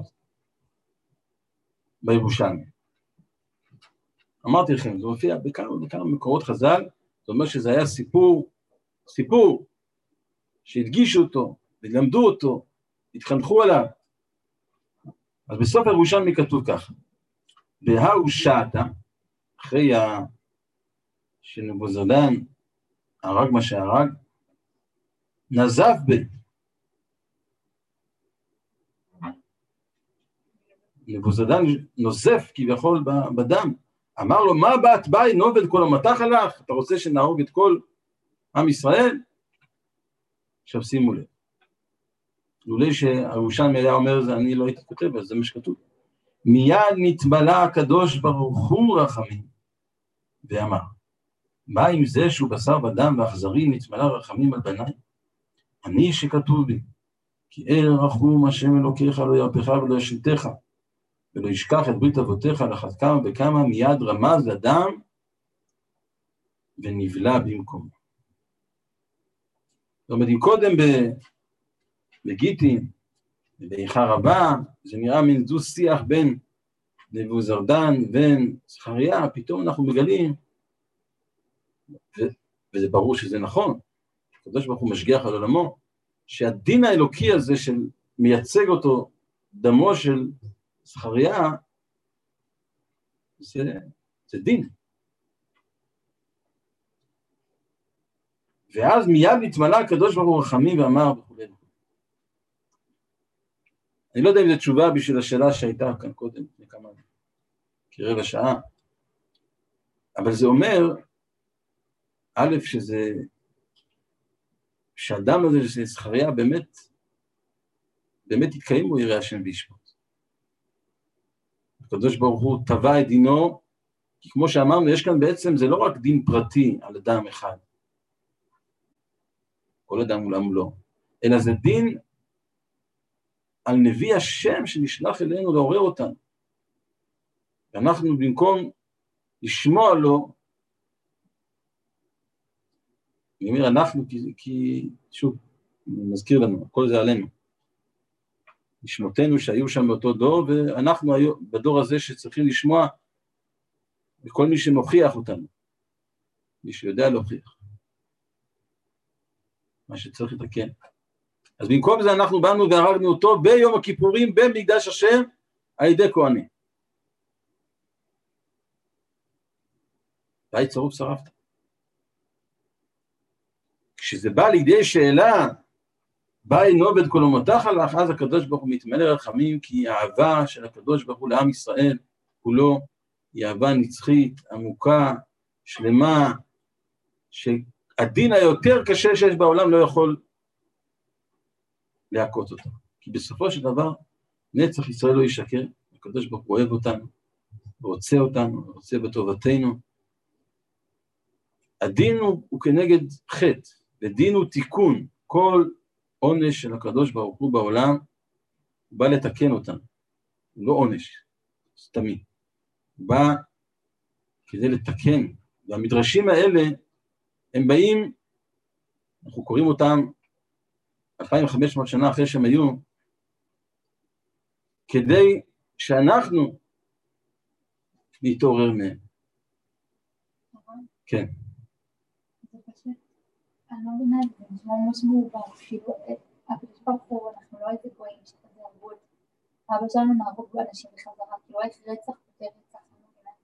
בירושלמי. אמרתי לכם, זה מופיע בכמה, בכמה מקורות חז"ל, זאת אומרת שזה היה סיפור, סיפור שהדגישו אותו, ולמדו אותו, התחנכו עליו. אז בסוף הירושלמי כתוב ככה, בהאו שעתה, אחרי שנבוזרדן הרג מה שהרג, נזף ב. נבוזרדן נוזף כביכול בדם, אמר לו, מה באת ביי נובד כל המתח עליך? אתה רוצה שנהרוג את כל עם ישראל? עכשיו שימו לב. לולי שהירושלמי היה אומר זה, אני לא הייתי כותב, אז זה מה שכתוב. מיד נתמלא הקדוש ברוך הוא רחמים, ואמר, מה עם זה שהוא בשר ודם ואכזרי נתמלא רחמים על בניי? אני שכתוב לי, כי אל רחום השם אלוקיך לא ירפך ולא ישלטך, ולא ישכח את ברית אבותיך על אחת כמה וכמה, מיד רמז לדם ונבלע במקומו. זאת אומרת, אם קודם בגיטין, באיכה רבה, זה נראה מין דו שיח בין נבוזרדן ובין זכריה, פתאום אנחנו מגלים, ו- וזה ברור שזה נכון, הקדוש ברוך הוא משגיח על עולמו, שהדין האלוקי הזה שמייצג אותו, דמו של זכריה, זה, זה דין. ואז מיד נתמלא הקדוש ברוך הוא רחמים ואמר וכו'. אני לא יודע אם זו תשובה בשביל השאלה שהייתה כאן קודם, לפני כמה, כרבע שעה, אבל זה אומר, א', שזה, שהאדם הזה של זכריה באמת, באמת התקיים בו יראה השם וישפוט. הקדוש ברוך הוא טבע את דינו, כי כמו שאמרנו, יש כאן בעצם, זה לא רק דין פרטי על אדם אחד, כל אדם אולם לא, אלא זה דין על נביא השם שנשלח אלינו לעורר אותנו. ואנחנו במקום לשמוע לו, אני אומר אנחנו, כי, כי שוב, אני מזכיר לנו, כל זה עלינו. נשמותינו שהיו שם באותו דור, ואנחנו היום, בדור הזה שצריכים לשמוע, וכל מי שמוכיח אותנו, מי שיודע להוכיח, מה שצריך לתקן. אז במקום זה אנחנו באנו והרגנו אותו ביום הכיפורים במקדש השם על ידי כהנים. בית צרוף שרפת. כשזה בא לידי שאלה, באי נובד כל אומותיך לך, אז הקדוש ברוך הוא מתמלא רחמים, כי האהבה של הקדוש ברוך הוא לעם ישראל כולו היא אהבה נצחית, עמוקה, שלמה, שהדין היותר קשה שיש בעולם לא יכול להכות אותו. כי בסופו של דבר, נצח ישראל לא ישקר, הקדוש ברוך הוא אוהב אותנו, רוצה אותנו, רוצה בטובתנו. הדין הוא, הוא כנגד חטא, ודין הוא תיקון. כל עונש של הקדוש ברוך הוא בעולם, הוא בא לתקן אותנו. הוא לא עונש, סתמי. הוא בא כדי לתקן. והמדרשים האלה, הם באים, אנחנו קוראים אותם אלפיים וחמש מאות שנה אחרי שהם היו, כדי שאנחנו נתעורר מהם. כן. זה פשוט, אני לא מבינה את זה, זה נשמע ממש מעובר, כאילו, הקדוש ברוך הוא, אנחנו לא איזה גויים שכזה הרגו את אבא שלנו, נהרוג באנשים בחזרה, כאילו איך רצח פותר רצח, אני לא מבינה.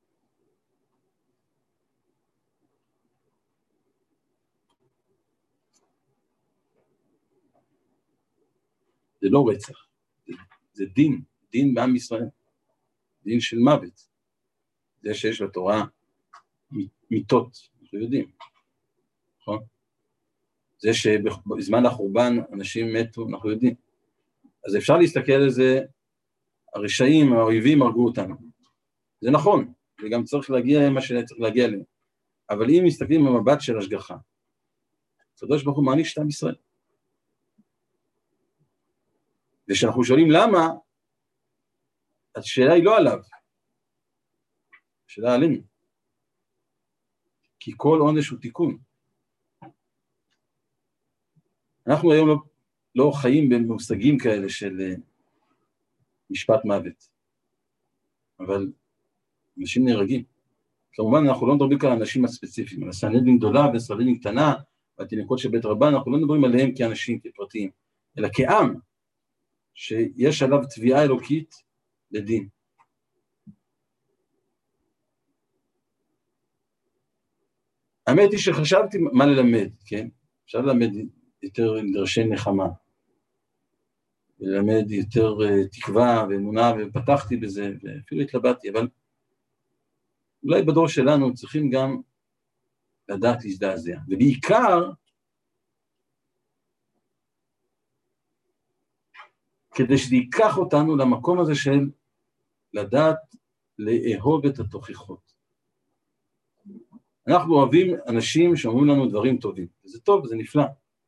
זה לא רצח, זה, זה דין, דין בעם ישראל, דין של מוות. זה שיש לתורה מיתות, אנחנו יודעים, נכון? זה שבזמן החורבן אנשים מתו, אנחנו יודעים. אז אפשר להסתכל על זה, הרשעים, האויבים הרגו אותנו. זה נכון, וגם צריך להגיע למה שצריך להגיע אליהם. אבל אם מסתכלים במבט של השגחה, הקדוש ברוך הוא מעניש את עם ישראל. ושאנחנו שואלים למה, השאלה היא לא עליו, השאלה עלינו. כי כל עונש הוא תיקון. אנחנו היום לא, לא חיים במושגים כאלה של משפט מוות, אבל אנשים נהרגים. כמובן אנחנו לא מדברים כאן על אנשים הספציפיים, על סנהדרין גדולה וסנהדרין קטנה, והתינוקות של בית רבן, אנחנו לא מדברים עליהם כאנשים, כפרטיים, אלא כעם, שיש עליו תביעה אלוקית לדין. האמת היא שחשבתי מה ללמד, כן? אפשר ללמד יותר מדרשי נחמה, ללמד יותר תקווה ואמונה, ופתחתי בזה, ואפילו התלבטתי, אבל אולי בדור שלנו צריכים גם לדעת להזדעזע, ובעיקר, כדי שתיקח אותנו למקום הזה של לדעת לאהוב את התוכחות. אנחנו אוהבים אנשים שאומרים לנו דברים טובים, וזה טוב, זה נפלא.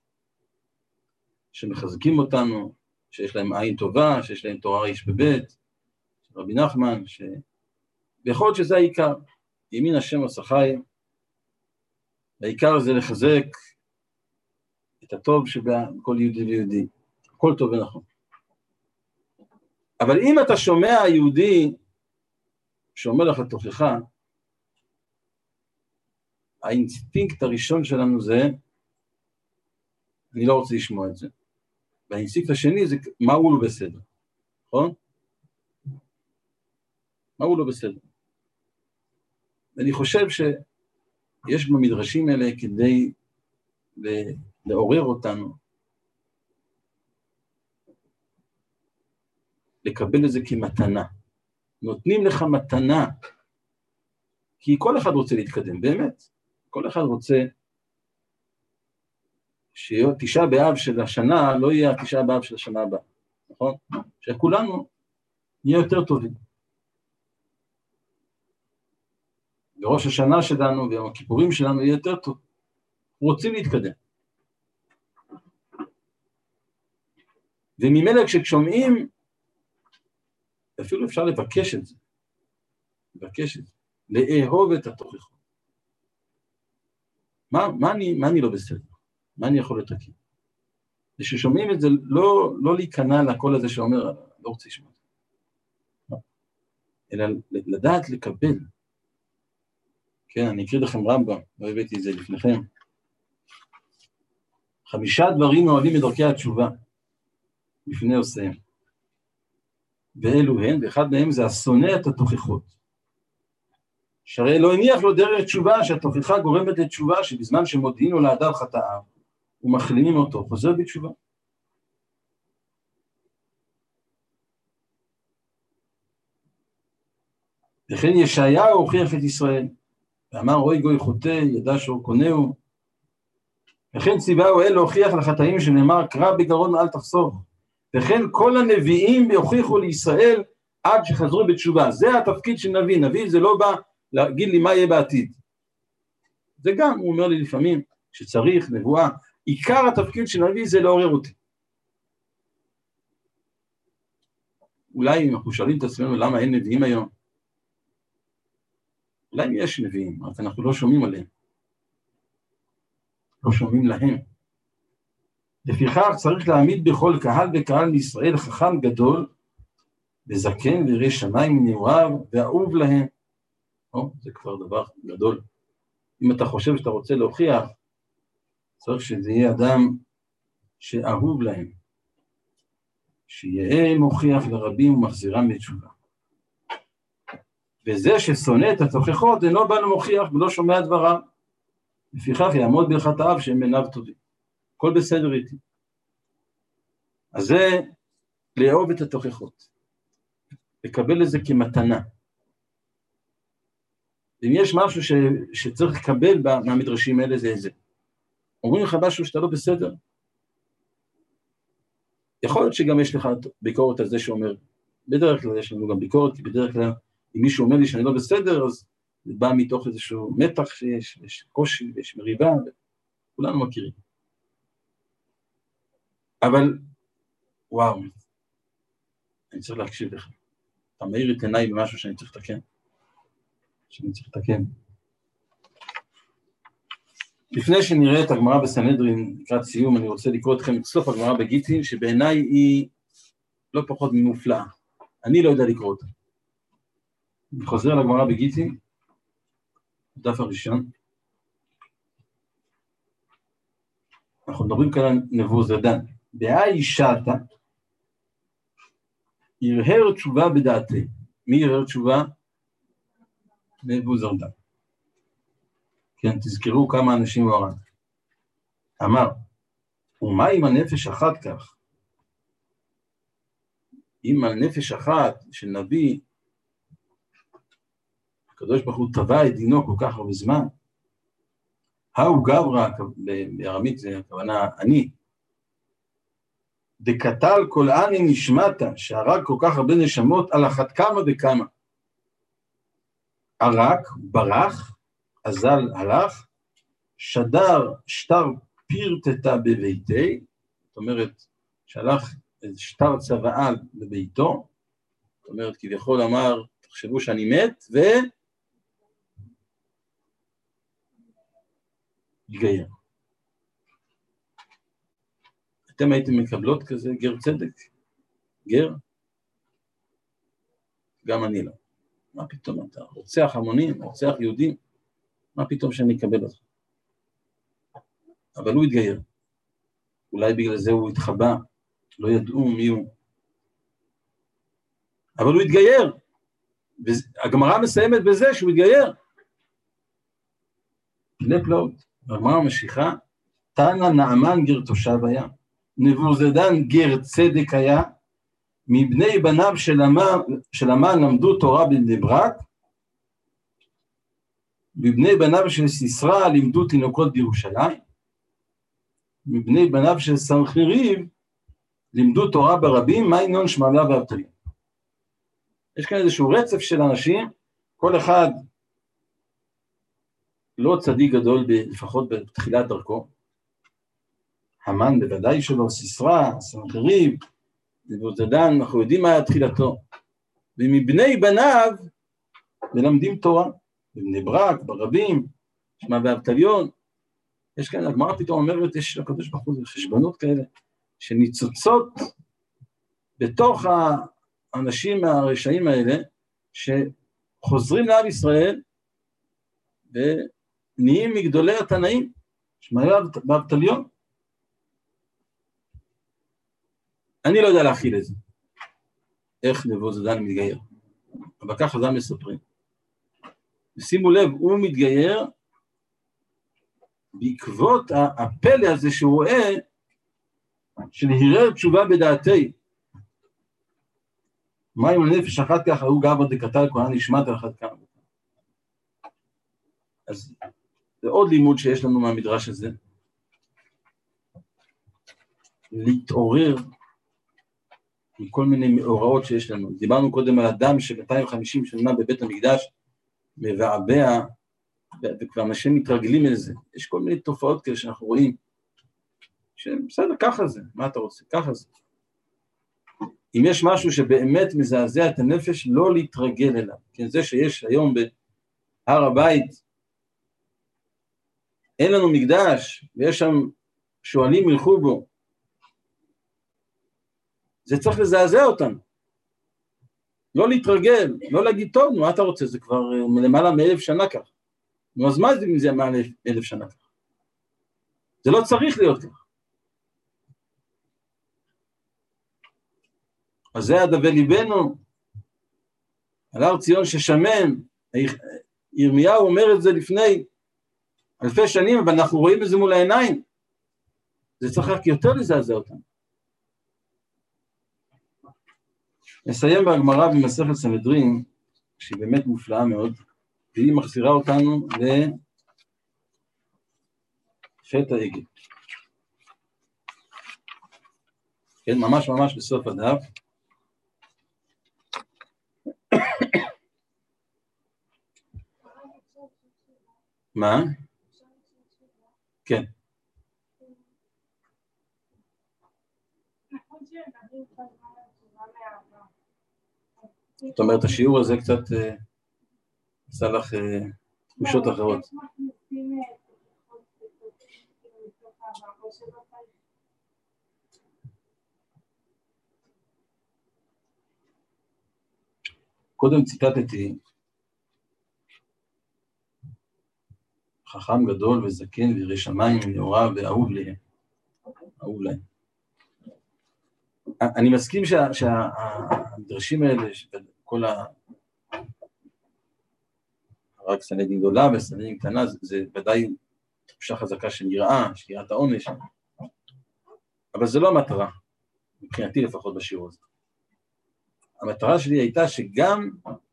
שמחזקים אותנו, שיש להם עין טובה, שיש להם תורה איש בבית, רבי נחמן, ש... ויכול להיות שזה העיקר, ימין השם עושה חיים, העיקר זה לחזק את הטוב שבכל יהודי ויהודי, הכל טוב ונכון. אבל אם אתה שומע יהודי שאומר לך תוכחה, האינסטינקט הראשון שלנו זה, אני לא רוצה לשמוע את זה. והאינסטינקט השני זה, מה הוא לא בסדר? נכון? מה הוא לא בסדר? ואני חושב שיש במדרשים האלה כדי לעורר אותנו, לקבל את זה כמתנה. נותנים לך מתנה, כי כל אחד רוצה להתקדם, באמת. כל אחד רוצה שתשעה באב של השנה לא יהיה התשעה באב של השנה הבאה, נכון? שכולנו נהיה יותר טובים. וראש השנה שלנו ויום הכיפורים שלנו יהיה יותר טוב. רוצים להתקדם. וממילא כששומעים, אפילו אפשר לבקש את זה. לבקש את זה. לאהוב את התוכחות. מה, מה, אני, מה אני לא בסדר? מה אני יכול לתקן? כששומעים את זה, לא, לא להיכנע לקול הזה שאומר, לא רוצה לשמוע את זה. אלא לדעת לקבל. כן, אני אקריא לכם רמב"ם, לא הבאתי את זה לפניכם. חמישה דברים מעולים מדרכי התשובה, בפני עושיהם. ואלו הן, ואחד מהם זה השונא את התוכחות. שהרי לא הניח לו דרך תשובה, שהתוכחה גורמת לתשובה, שבזמן שמודיעינו לאדם חטאיו, ומחלימים אותו, חוזר בתשובה. וכן ישעיהו הוכיח את ישראל, ואמר רואי גוי חוטא, ידע שהוא קונהו, וכן ציווהו אל להוכיח לחטאים שנאמר, קרא בגרון אל תחסוך, וכן כל הנביאים יוכיחו לישראל עד שחזרו בתשובה. זה התפקיד של נביא, נביא זה לא בא להגיד לי מה יהיה בעתיד. זה גם, הוא אומר לי לפעמים, שצריך נבואה, עיקר התפקיד של נביא זה לעורר אותי. אולי אם אנחנו שואלים את עצמנו למה אין נביאים היום, אולי יש נביאים, רק אנחנו לא שומעים עליהם. לא שומעים להם. לפיכך צריך להעמיד בכל קהל וקהל מישראל חכם גדול, וזקן וירא שמיים מנעוריו, ואהוב להם. או, זה כבר דבר גדול. אם אתה חושב שאתה רוצה להוכיח, צריך שזה יהיה אדם שאהוב להם. שיהיה מוכיח לרבים ומחזירם בתשובה. וזה ששונא את התוכחות אינו בנו מוכיח ולא שומע דבריו. לפיכך יעמוד בחטאיו שהם עיניו טובים. הכל בסדר איתי. אז זה לאהוב את התוכחות. לקבל את זה כמתנה. אם יש משהו ש, שצריך לקבל מהמדרשים האלה זה זה. אומרים לך משהו שאתה לא בסדר. יכול להיות שגם יש לך ביקורת על זה שאומר, בדרך כלל יש לנו גם ביקורת, כי בדרך כלל אם מישהו אומר לי שאני לא בסדר, אז זה בא מתוך איזשהו מתח שיש, יש קושי ויש מריבה, כולנו מכירים. אבל, וואו, אני צריך להקשיב לך. אתה מאיר את עיניי במשהו שאני צריך לתקן. שאני צריך לתקן. לפני שנראה את הגמרא בסנהדרין, לקראת סיום, אני רוצה לקרוא אתכם את סוף הגמרא בגיטין, שבעיניי היא לא פחות ממופלאה. אני לא יודע לקרוא אותה. אני חוזר לגמרא בגיטין, דף הראשון. אנחנו מדברים כאן על נבוזרדן. בהאי שעתה, הרהר תשובה בדעתי. מי הרהר תשובה? נבוזרדן. כן, תזכרו כמה אנשים הוא הרג. אמר, ומה אם הנפש אחת כך? אם הנפש אחת של נביא, הקדוש ברוך הוא טבע את דינו כל כך הרבה זמן, האו גברא, בארמית זה הכוונה אני, דקטל כל אני נשמת, שהרג כל כך הרבה נשמות על אחת כמה וכמה. הרג, ברח, אזל הלך, שדר שטר פירטטה בביתי, זאת אומרת, שהלך שטר צוואה בביתו, זאת אומרת, כביכול אמר, תחשבו שאני מת, ו... יגייר. אתם הייתם מקבלות כזה גר צדק? גר? גם אני לא. מה פתאום אתה? רוצח המונים, רוצח יהודים? מה פתאום שאני אקבל אותך? אבל הוא התגייר. אולי בגלל זה הוא התחבא, לא ידעו מי הוא. אבל הוא התגייר. הגמרא מסיימת בזה שהוא התגייר. פלא פלאות. הגמרא ממשיכה, תנא נעמן גר תושב היה, נבוזרדן גר צדק היה, מבני בניו של המן למדו תורה בבני ברק, מבני בניו של סיסרא לימדו תינוקות בירושלים, מבני בניו של סנחריב לימדו תורה ברבים, מה ינון שמעיה ואבטליה. יש כאן איזשהו רצף של אנשים, כל אחד לא צדיק גדול, לפחות בתחילת דרכו, המן בוודאי שלו, סיסרא, סנחריב, נבוזרדן, אנחנו יודעים מה היה תחילתו, ומבני בניו מלמדים תורה, בבני ברק, ברבים, שמע ואבטליון, יש כאן, הגמרא פתאום אומרת, יש לקדוש ברוך הוא חשבונות כאלה, שניצוצות בתוך האנשים הרשעים האלה, שחוזרים לעם ישראל, ונהיים מגדולי התנאים, שמע ואבטליון. אני לא יודע להכיל את זה, איך נבוזרדן מתגייר, אבל ככה זה מספרים. ושימו לב, הוא מתגייר בעקבות הפלא הזה שהוא רואה, של הרהר תשובה בדעתי. מה אם הנפש אחת ככה, הוא גבר דקטל כהן נשמת על אחת כמה. אז זה עוד לימוד שיש לנו מהמדרש הזה. להתעורר עם כל מיני מאורעות שיש לנו. דיברנו קודם על אדם ש-מאתיים וחמישים שנה בבית המקדש מבעבע, וכבר אנשים מתרגלים אל זה. יש כל מיני תופעות כאלה שאנחנו רואים, שבסדר, ככה זה, מה אתה רוצה? ככה זה. אם יש משהו שבאמת מזעזע את הנפש, לא להתרגל אליו. כן, זה שיש היום בהר הבית, אין לנו מקדש, ויש שם שואלים ילכו בו, זה צריך לזעזע אותנו. לא להתרגל, לא להגיד, טוב, מה אתה רוצה? זה כבר למעלה מאלף שנה כך. נו, אז מה זה אם זה מעלה אלף שנה כך? זה לא צריך להיות כך. אז זה הדווה ליבנו, על הר ציון ששמן, ירמיהו אומר את זה לפני אלפי שנים, אבל אנחנו רואים את זה מול העיניים. זה צריך רק יותר לזעזע אותנו. נסיים בהגמרא במסכת סנהדרין, שהיא באמת מופלאה מאוד, והיא מחזירה אותנו לחטא העגל. כן, ממש ממש בסוף הדף. מה? כן. זאת אומרת, השיעור הזה קצת עשה לך תחושות אחרות. קודם ציטטתי חכם גדול וזקן וירא שמיים ונאורה ואהוב להם. אהוב להם. אני מסכים שהמדרשים האלה, כל ה... רק סנהדרין גדולה וסנהדרין קטנה, זה ודאי תחושה חזקה של יראה, של יראת העונש, אבל זה לא המטרה, מבחינתי לפחות בשיעור הזה. המטרה שלי הייתה שגם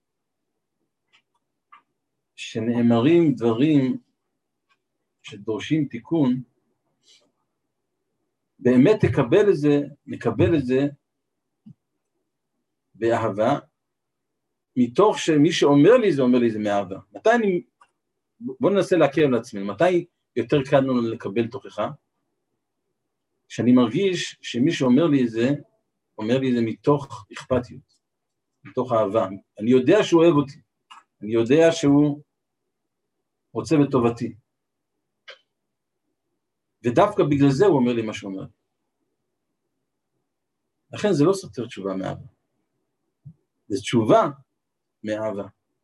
שנאמרים דברים שדורשים תיקון, באמת תקבל את זה, נקבל את זה באהבה, מתוך שמי שאומר לי זה, אומר לי זה מאהבה. מתי אני, בוא ננסה להכיר לעצמנו, מתי יותר קל לנו לקבל תוכחה? כשאני מרגיש שמי שאומר לי זה, אומר לי זה מתוך אכפתיות, מתוך אהבה. אני יודע שהוא אוהב אותי, אני יודע שהוא רוצה בטובתי. ודווקא בגלל זה הוא אומר לי מה שהוא אומר. לכן זה לא סותר תשובה מאהבה. זה תשובה מאהבה.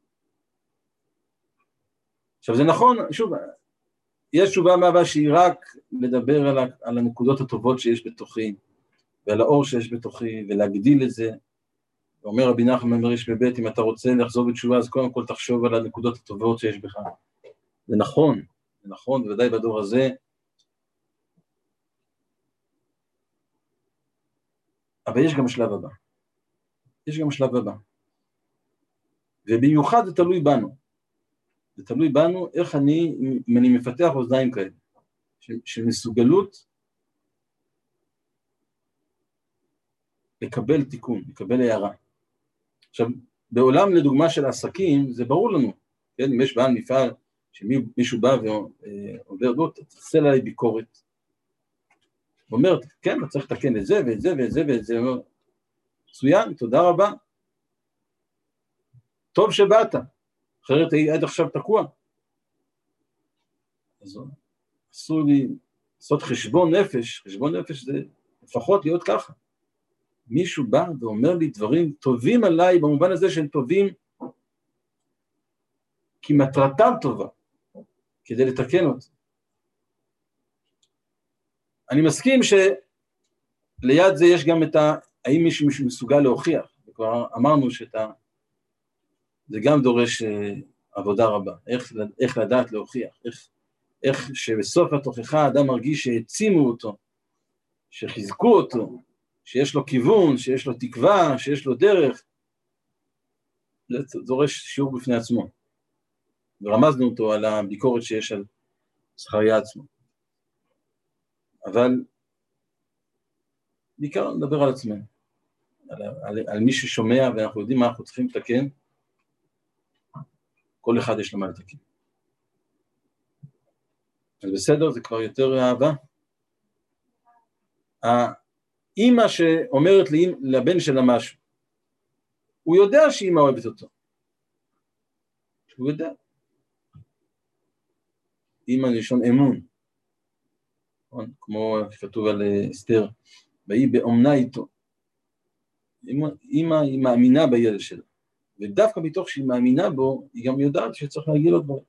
עכשיו זה נכון, שוב, יש תשובה מאהבה שהיא רק לדבר על, על הנקודות הטובות שיש בתוכי, ועל האור שיש בתוכי, ולהגדיל את זה. ואומר רבי נחמן מריש בבית, אם אתה רוצה לחזור בתשובה, אז קודם כל תחשוב על הנקודות הטובות שיש בך. זה נכון, זה נכון, בוודאי בדור הזה, אבל יש גם שלב הבא. יש גם שלב הבא. ובמיוחד זה תלוי בנו. זה תלוי בנו איך אני, אם אני מפתח אוזניים כאלה, של מסוגלות לקבל תיקון, לקבל הערה. עכשיו, בעולם לדוגמה של עסקים, זה ברור לנו, כן? אם יש בעל מפעל, שמישהו בא ואומר, בוא, תעשה עליי ביקורת, ואומר, כן, אתה צריך לתקן את זה ואת זה ואת זה ואת זה, מצוין, תודה רבה, טוב שבאת, אחרת עד עכשיו תקוע. אז אסור לי לעשות חשבון נפש, חשבון נפש זה לפחות להיות ככה. מישהו בא ואומר לי דברים טובים עליי, במובן הזה שהם טובים, כי מטרתם טובה, כדי לתקן אותי. אני מסכים שליד זה יש גם את ה... האם מישהו מסוגל להוכיח, וכבר אמרנו שאתה... זה גם דורש עבודה רבה, איך, איך לדעת להוכיח, איך, איך שבסוף התוכחה האדם מרגיש שהעצימו אותו, שחיזקו אותו, שיש לו כיוון, שיש לו תקווה, שיש לו דרך, זה דורש שיעור בפני עצמו. ורמזנו אותו על הביקורת שיש על זכריה עצמו. אבל בעיקר נדבר על עצמנו, על, על, על מי ששומע, ואנחנו יודעים מה אנחנו צריכים לתקן. כל אחד יש לו מה לתקן. אז בסדר, זה כבר יותר אהבה. האמא שאומרת לבן שלה משהו, הוא יודע שאמא אוהבת אותו. הוא יודע. אמא לשון אמון. כמו כתוב על אסתר, והיא באומנה איתו. אמא היא מאמינה בילד שלה. ודווקא מתוך שהיא מאמינה בו, היא גם יודעת שצריך להגיד לו דברים.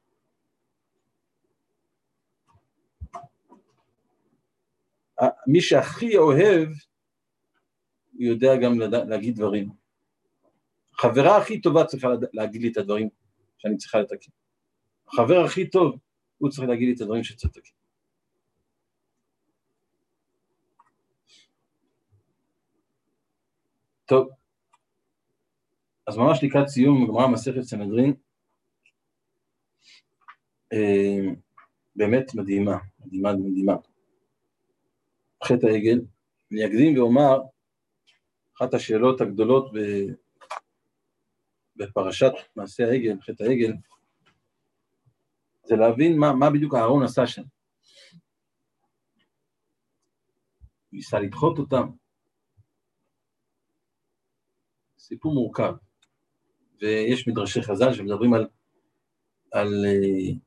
מי שהכי אוהב, הוא יודע גם להגיד דברים. החברה הכי טובה צריכה להגיד לי את הדברים שאני צריכה לתקן. החבר הכי טוב, הוא צריך להגיד לי את הדברים שצריך לתקן. טוב, אז ממש לקראת סיום, גמרא מסכת סנהדרין, אה, באמת מדהימה, מדהימה, מדהימה. חטא העגל, אני אקדים ואומר, אחת השאלות הגדולות ב... בפרשת מעשה העגל, חטא העגל, זה להבין מה, מה בדיוק אהרון עשה שם. הוא ניסה לדחות אותם. סיפור מורכב. ויש מדרשי חז"ל שמדברים על, על uh,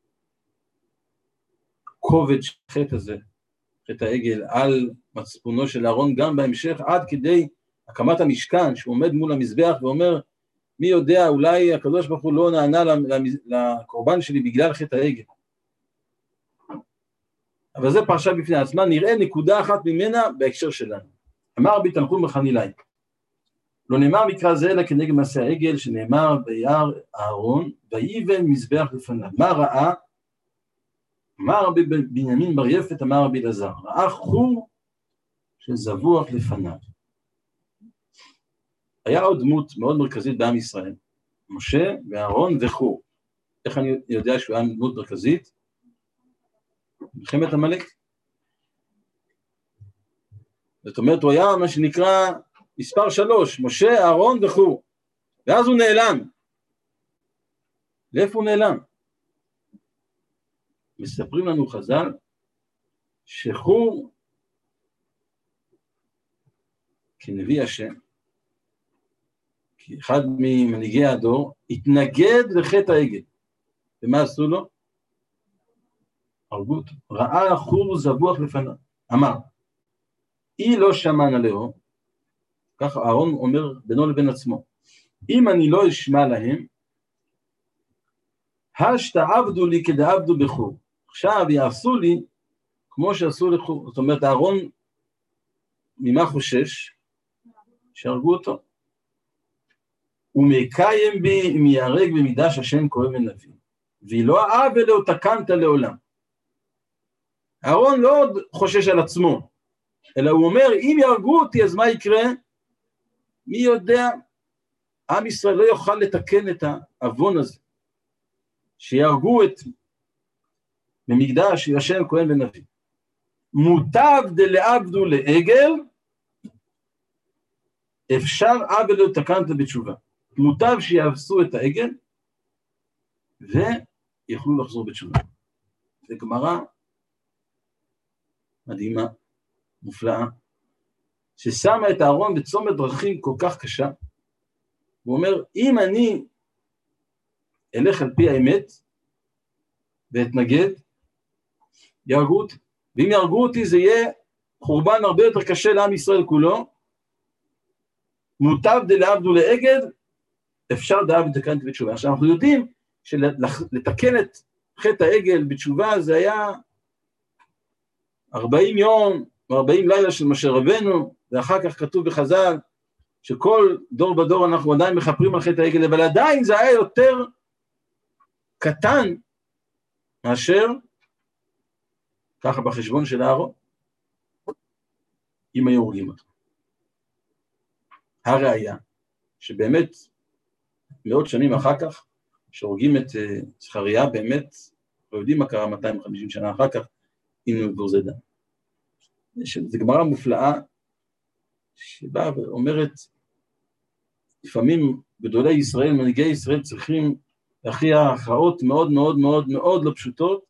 כובד חטא הזה, חטא העגל, על מצפונו של אהרון גם בהמשך, עד כדי הקמת המשכן, שהוא עומד מול המזבח ואומר, מי יודע, אולי הקדוש ברוך הוא לא נענה לקורבן שלי בגלל חטא העגל. אבל זה פרשה בפני עצמה, נראה נקודה אחת ממנה בהקשר שלנו. אמר רבי תנחום בחנילאי, לא נאמר מקרא זה אלא כנגד מעשה העגל, שנאמר ביער אהרון, ויבן מזבח לפניו. מה ראה? אמר רבי בנימין בר יפת, אמר רבי אלעזר, ראה חור שזבוח לפניו. היה עוד דמות מאוד מרכזית בעם ישראל, משה ואהרון וחור. איך אני יודע שהוא היה דמות מרכזית? מלחמת עמלק. זאת אומרת, הוא היה מה שנקרא מספר שלוש, משה, אהרון וחור. ואז הוא נעלם. לאיפה הוא נעלם? מספרים לנו חז"ל, שחור, כנביא השם, כאחד ממנהיגי הדור, התנגד לחטא העגל. ומה עשו לו? הרגו אותו. ראה חור זבוח לפניו. אמר, היא לא שמענה לו, ככה אהרון אומר בינו לבין עצמו, אם אני לא אשמע להם, השתעבדו לי כדעבדו בחור. עכשיו יעשו לי כמו שעשו לחור. זאת אומרת, אהרון, ממה חושש? שהרגו אותו. ומקיים בי אם יהרג במידש השם כהן ונביא. והיא לא אהב אלו תקנת לעולם. אהרון לא עוד חושש על עצמו, אלא הוא אומר, אם יהרגו אותי, אז מה יקרה? מי יודע? עם ישראל לא יוכל לתקן את העוון הזה. שיהרגו את במקדש של השם כהן ונביא. מוטב דלעבדו לעגל, אפשר עבד לא תקנת בתשובה. מוטב שיעשו את העגל, ויכולו לחזור בתשובה. זה גמרא מדהימה, מופלאה, ששמה את אהרון בצומת דרכים כל כך קשה, הוא אומר, אם אני אלך על פי האמת, ואתנגד, יהרגו אותי. ואם יהרגו אותי, זה יהיה חורבן הרבה יותר קשה לעם ישראל כולו, מוטב דלעבדו לעגל, אפשר דעבד לתקן בתשובה. עכשיו אנחנו יודעים שלתקן את חטא העגל בתשובה זה היה ארבעים יום ו-ארבעים לילה של משה רבנו, ואחר כך כתוב בחז"ל שכל דור בדור אנחנו עדיין מחפרים על חטא העגל, אבל עדיין זה היה יותר קטן מאשר ככה בחשבון של אהרון, אם היו הורגים אותו. הראיה שבאמת מאות שנים אחר כך, שהורגים את זכריה, באמת, לא יודעים מה קרה מאתיים וחמישים שנה אחר כך, עם נבוזי דם. זו גמרא מופלאה, שבאה ואומרת, לפעמים גדולי ישראל, מנהיגי ישראל, צריכים להכריע הכרעות מאוד מאוד מאוד מאוד לא פשוטות,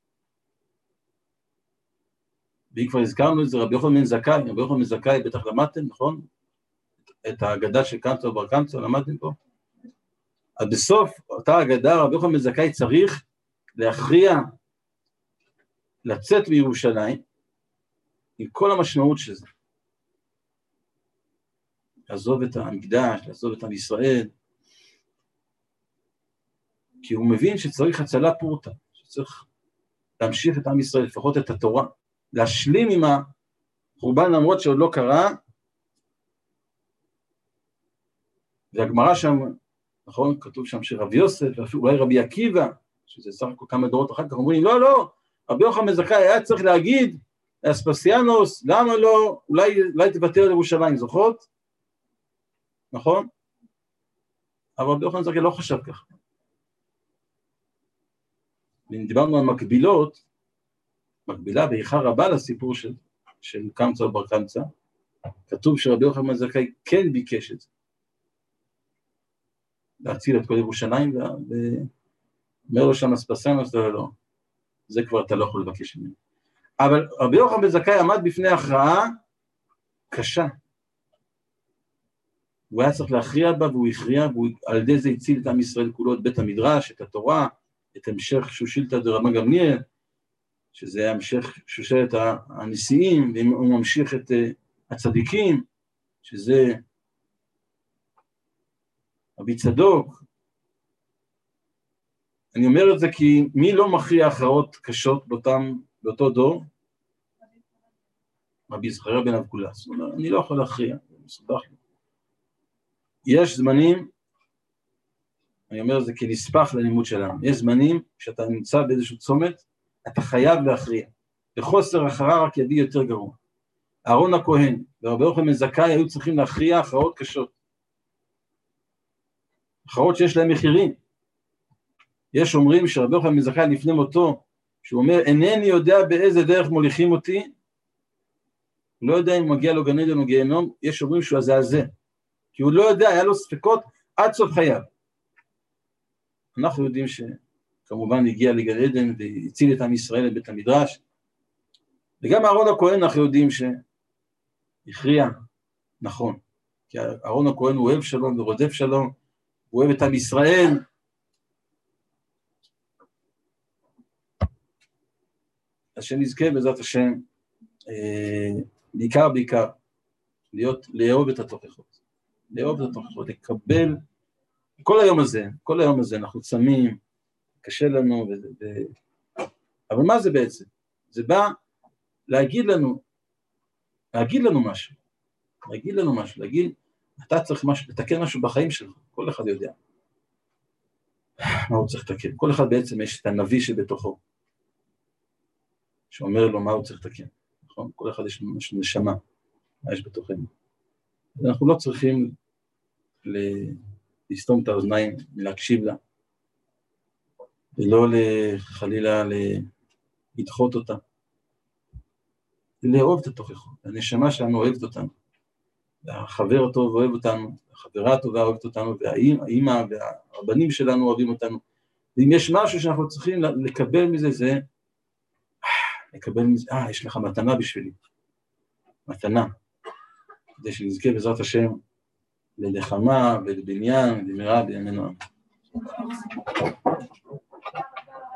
ואם כבר הזכרנו את זה, רבי יוחנן בן זכאי, רבי יוחנן בן זכאי, בטח למדתם, נכון? את ההגדה של קמצא ובר קמצא, למדתם פה? אז בסוף, אותה הגדה, רבי יוחנן בן זכאי צריך להכריע, לצאת מירושלים, עם כל המשמעות של זה. לעזוב את המקדש, לעזוב את עם ישראל, כי הוא מבין שצריך הצלה פורתא, שצריך להמשיך את עם ישראל, לפחות את התורה, להשלים עם החורבן למרות שעוד לא קרה, והגמרא שם, נכון, כתוב שם שרבי יוסף, ואולי רבי עקיבא, שזה סך הכל כמה דורות אחר כך, אומרים, לא, לא, רבי יוחנן בן זכאי היה צריך להגיד, לאספסיאנוס, למה לא, אולי, אולי תוותר על ירושלים, זוכרות? נכון? אבל רבי יוחנן בן זכאי לא חשב ככה. ואם דיברנו על מקבילות, מקבילה בעיקר רבה לסיפור של, של קמצא ובר קמצא, כתוב שרבי יוחנן בן זכאי כן ביקש את זה. להציל את כל ירושלים, ואומר לו שם אספסיאנוס, לא, לא, זה כבר אתה לא יכול לבקש ממנו. אבל רבי יוחנן בן זכאי עמד בפני הכרעה קשה. הוא היה צריך להכריע בה, והוא הכריע, ועל ידי זה הציל את עם ישראל כולו, את בית המדרש, את התורה, את המשך שושלתא דרבן גמליאל, שזה המשך שושלת הנשיאים, והוא ממשיך את הצדיקים, שזה רבי צדוק. אני אומר את זה כי מי לא מכריע הכרעות קשות באותם, באותו דור? רבי זכריה בן אבקולס. הוא אומר, אני לא יכול להכריע, זה מסובך לי. יש זמנים, אני אומר את זה כנספח ללימוד שלנו, יש זמנים שאתה נמצא באיזשהו צומת, אתה חייב להכריע. בחוסר הכרעה רק יביא יותר גרוע. אהרון הכהן ורבי יוחנן בן זכאי היו צריכים להכריע הכרעות קשות. הכרעות שיש להם מחירים. יש אומרים שרבי יוחנן בן זכאי לפני מותו, שהוא אומר, אינני יודע באיזה דרך מוליכים אותי, לא יודע אם מגיע לו גן עדן או גיהנום, יש אומרים שהוא הזעזע, כי הוא לא יודע, היה לו ספקות עד סוף חייו. אנחנו יודעים שכמובן הגיע לגן עדן והציל את עם ישראל לבית המדרש, וגם אהרון הכהן אנחנו יודעים שהכריע נכון, כי אהרון הכהן הוא אוהב שלום ורודף שלום, הוא אוהב את עם ישראל, אז שנזכה בעזרת השם, אה, בעיקר בעיקר, להיות, לאהוב את התוכחות, לאהוב את התוכחות, לקבל, כל היום הזה, כל היום הזה אנחנו צמים, קשה לנו, ו, ו, אבל מה זה בעצם? זה בא להגיד לנו, להגיד לנו משהו, להגיד לנו משהו, להגיד, אתה צריך משהו, לתקן משהו בחיים שלך, כל אחד יודע. מה הוא צריך לתקן? כל אחד בעצם יש את הנביא שבתוכו, שאומר לו מה הוא צריך לתקן, נכון? כל אחד יש נשמה, מה יש בתוכנו. אנחנו לא צריכים לסתום את האוזניים, להקשיב לה, ולא חלילה לדחות אותה, לאהוב את התוכחות. הנשמה שלנו אוהבת אותנו, והחבר הטוב אוהב אותנו, החברה הטובה אוהבת אותנו, והאימא והרבנים שלנו אוהבים אותנו, ואם יש משהו שאנחנו צריכים לקבל מזה, זה לקבל מזה, אה, יש לך מתנה בשבילי, מתנה, כדי שנזכה בעזרת השם לנחמה ולבניין, במהרה בימינו.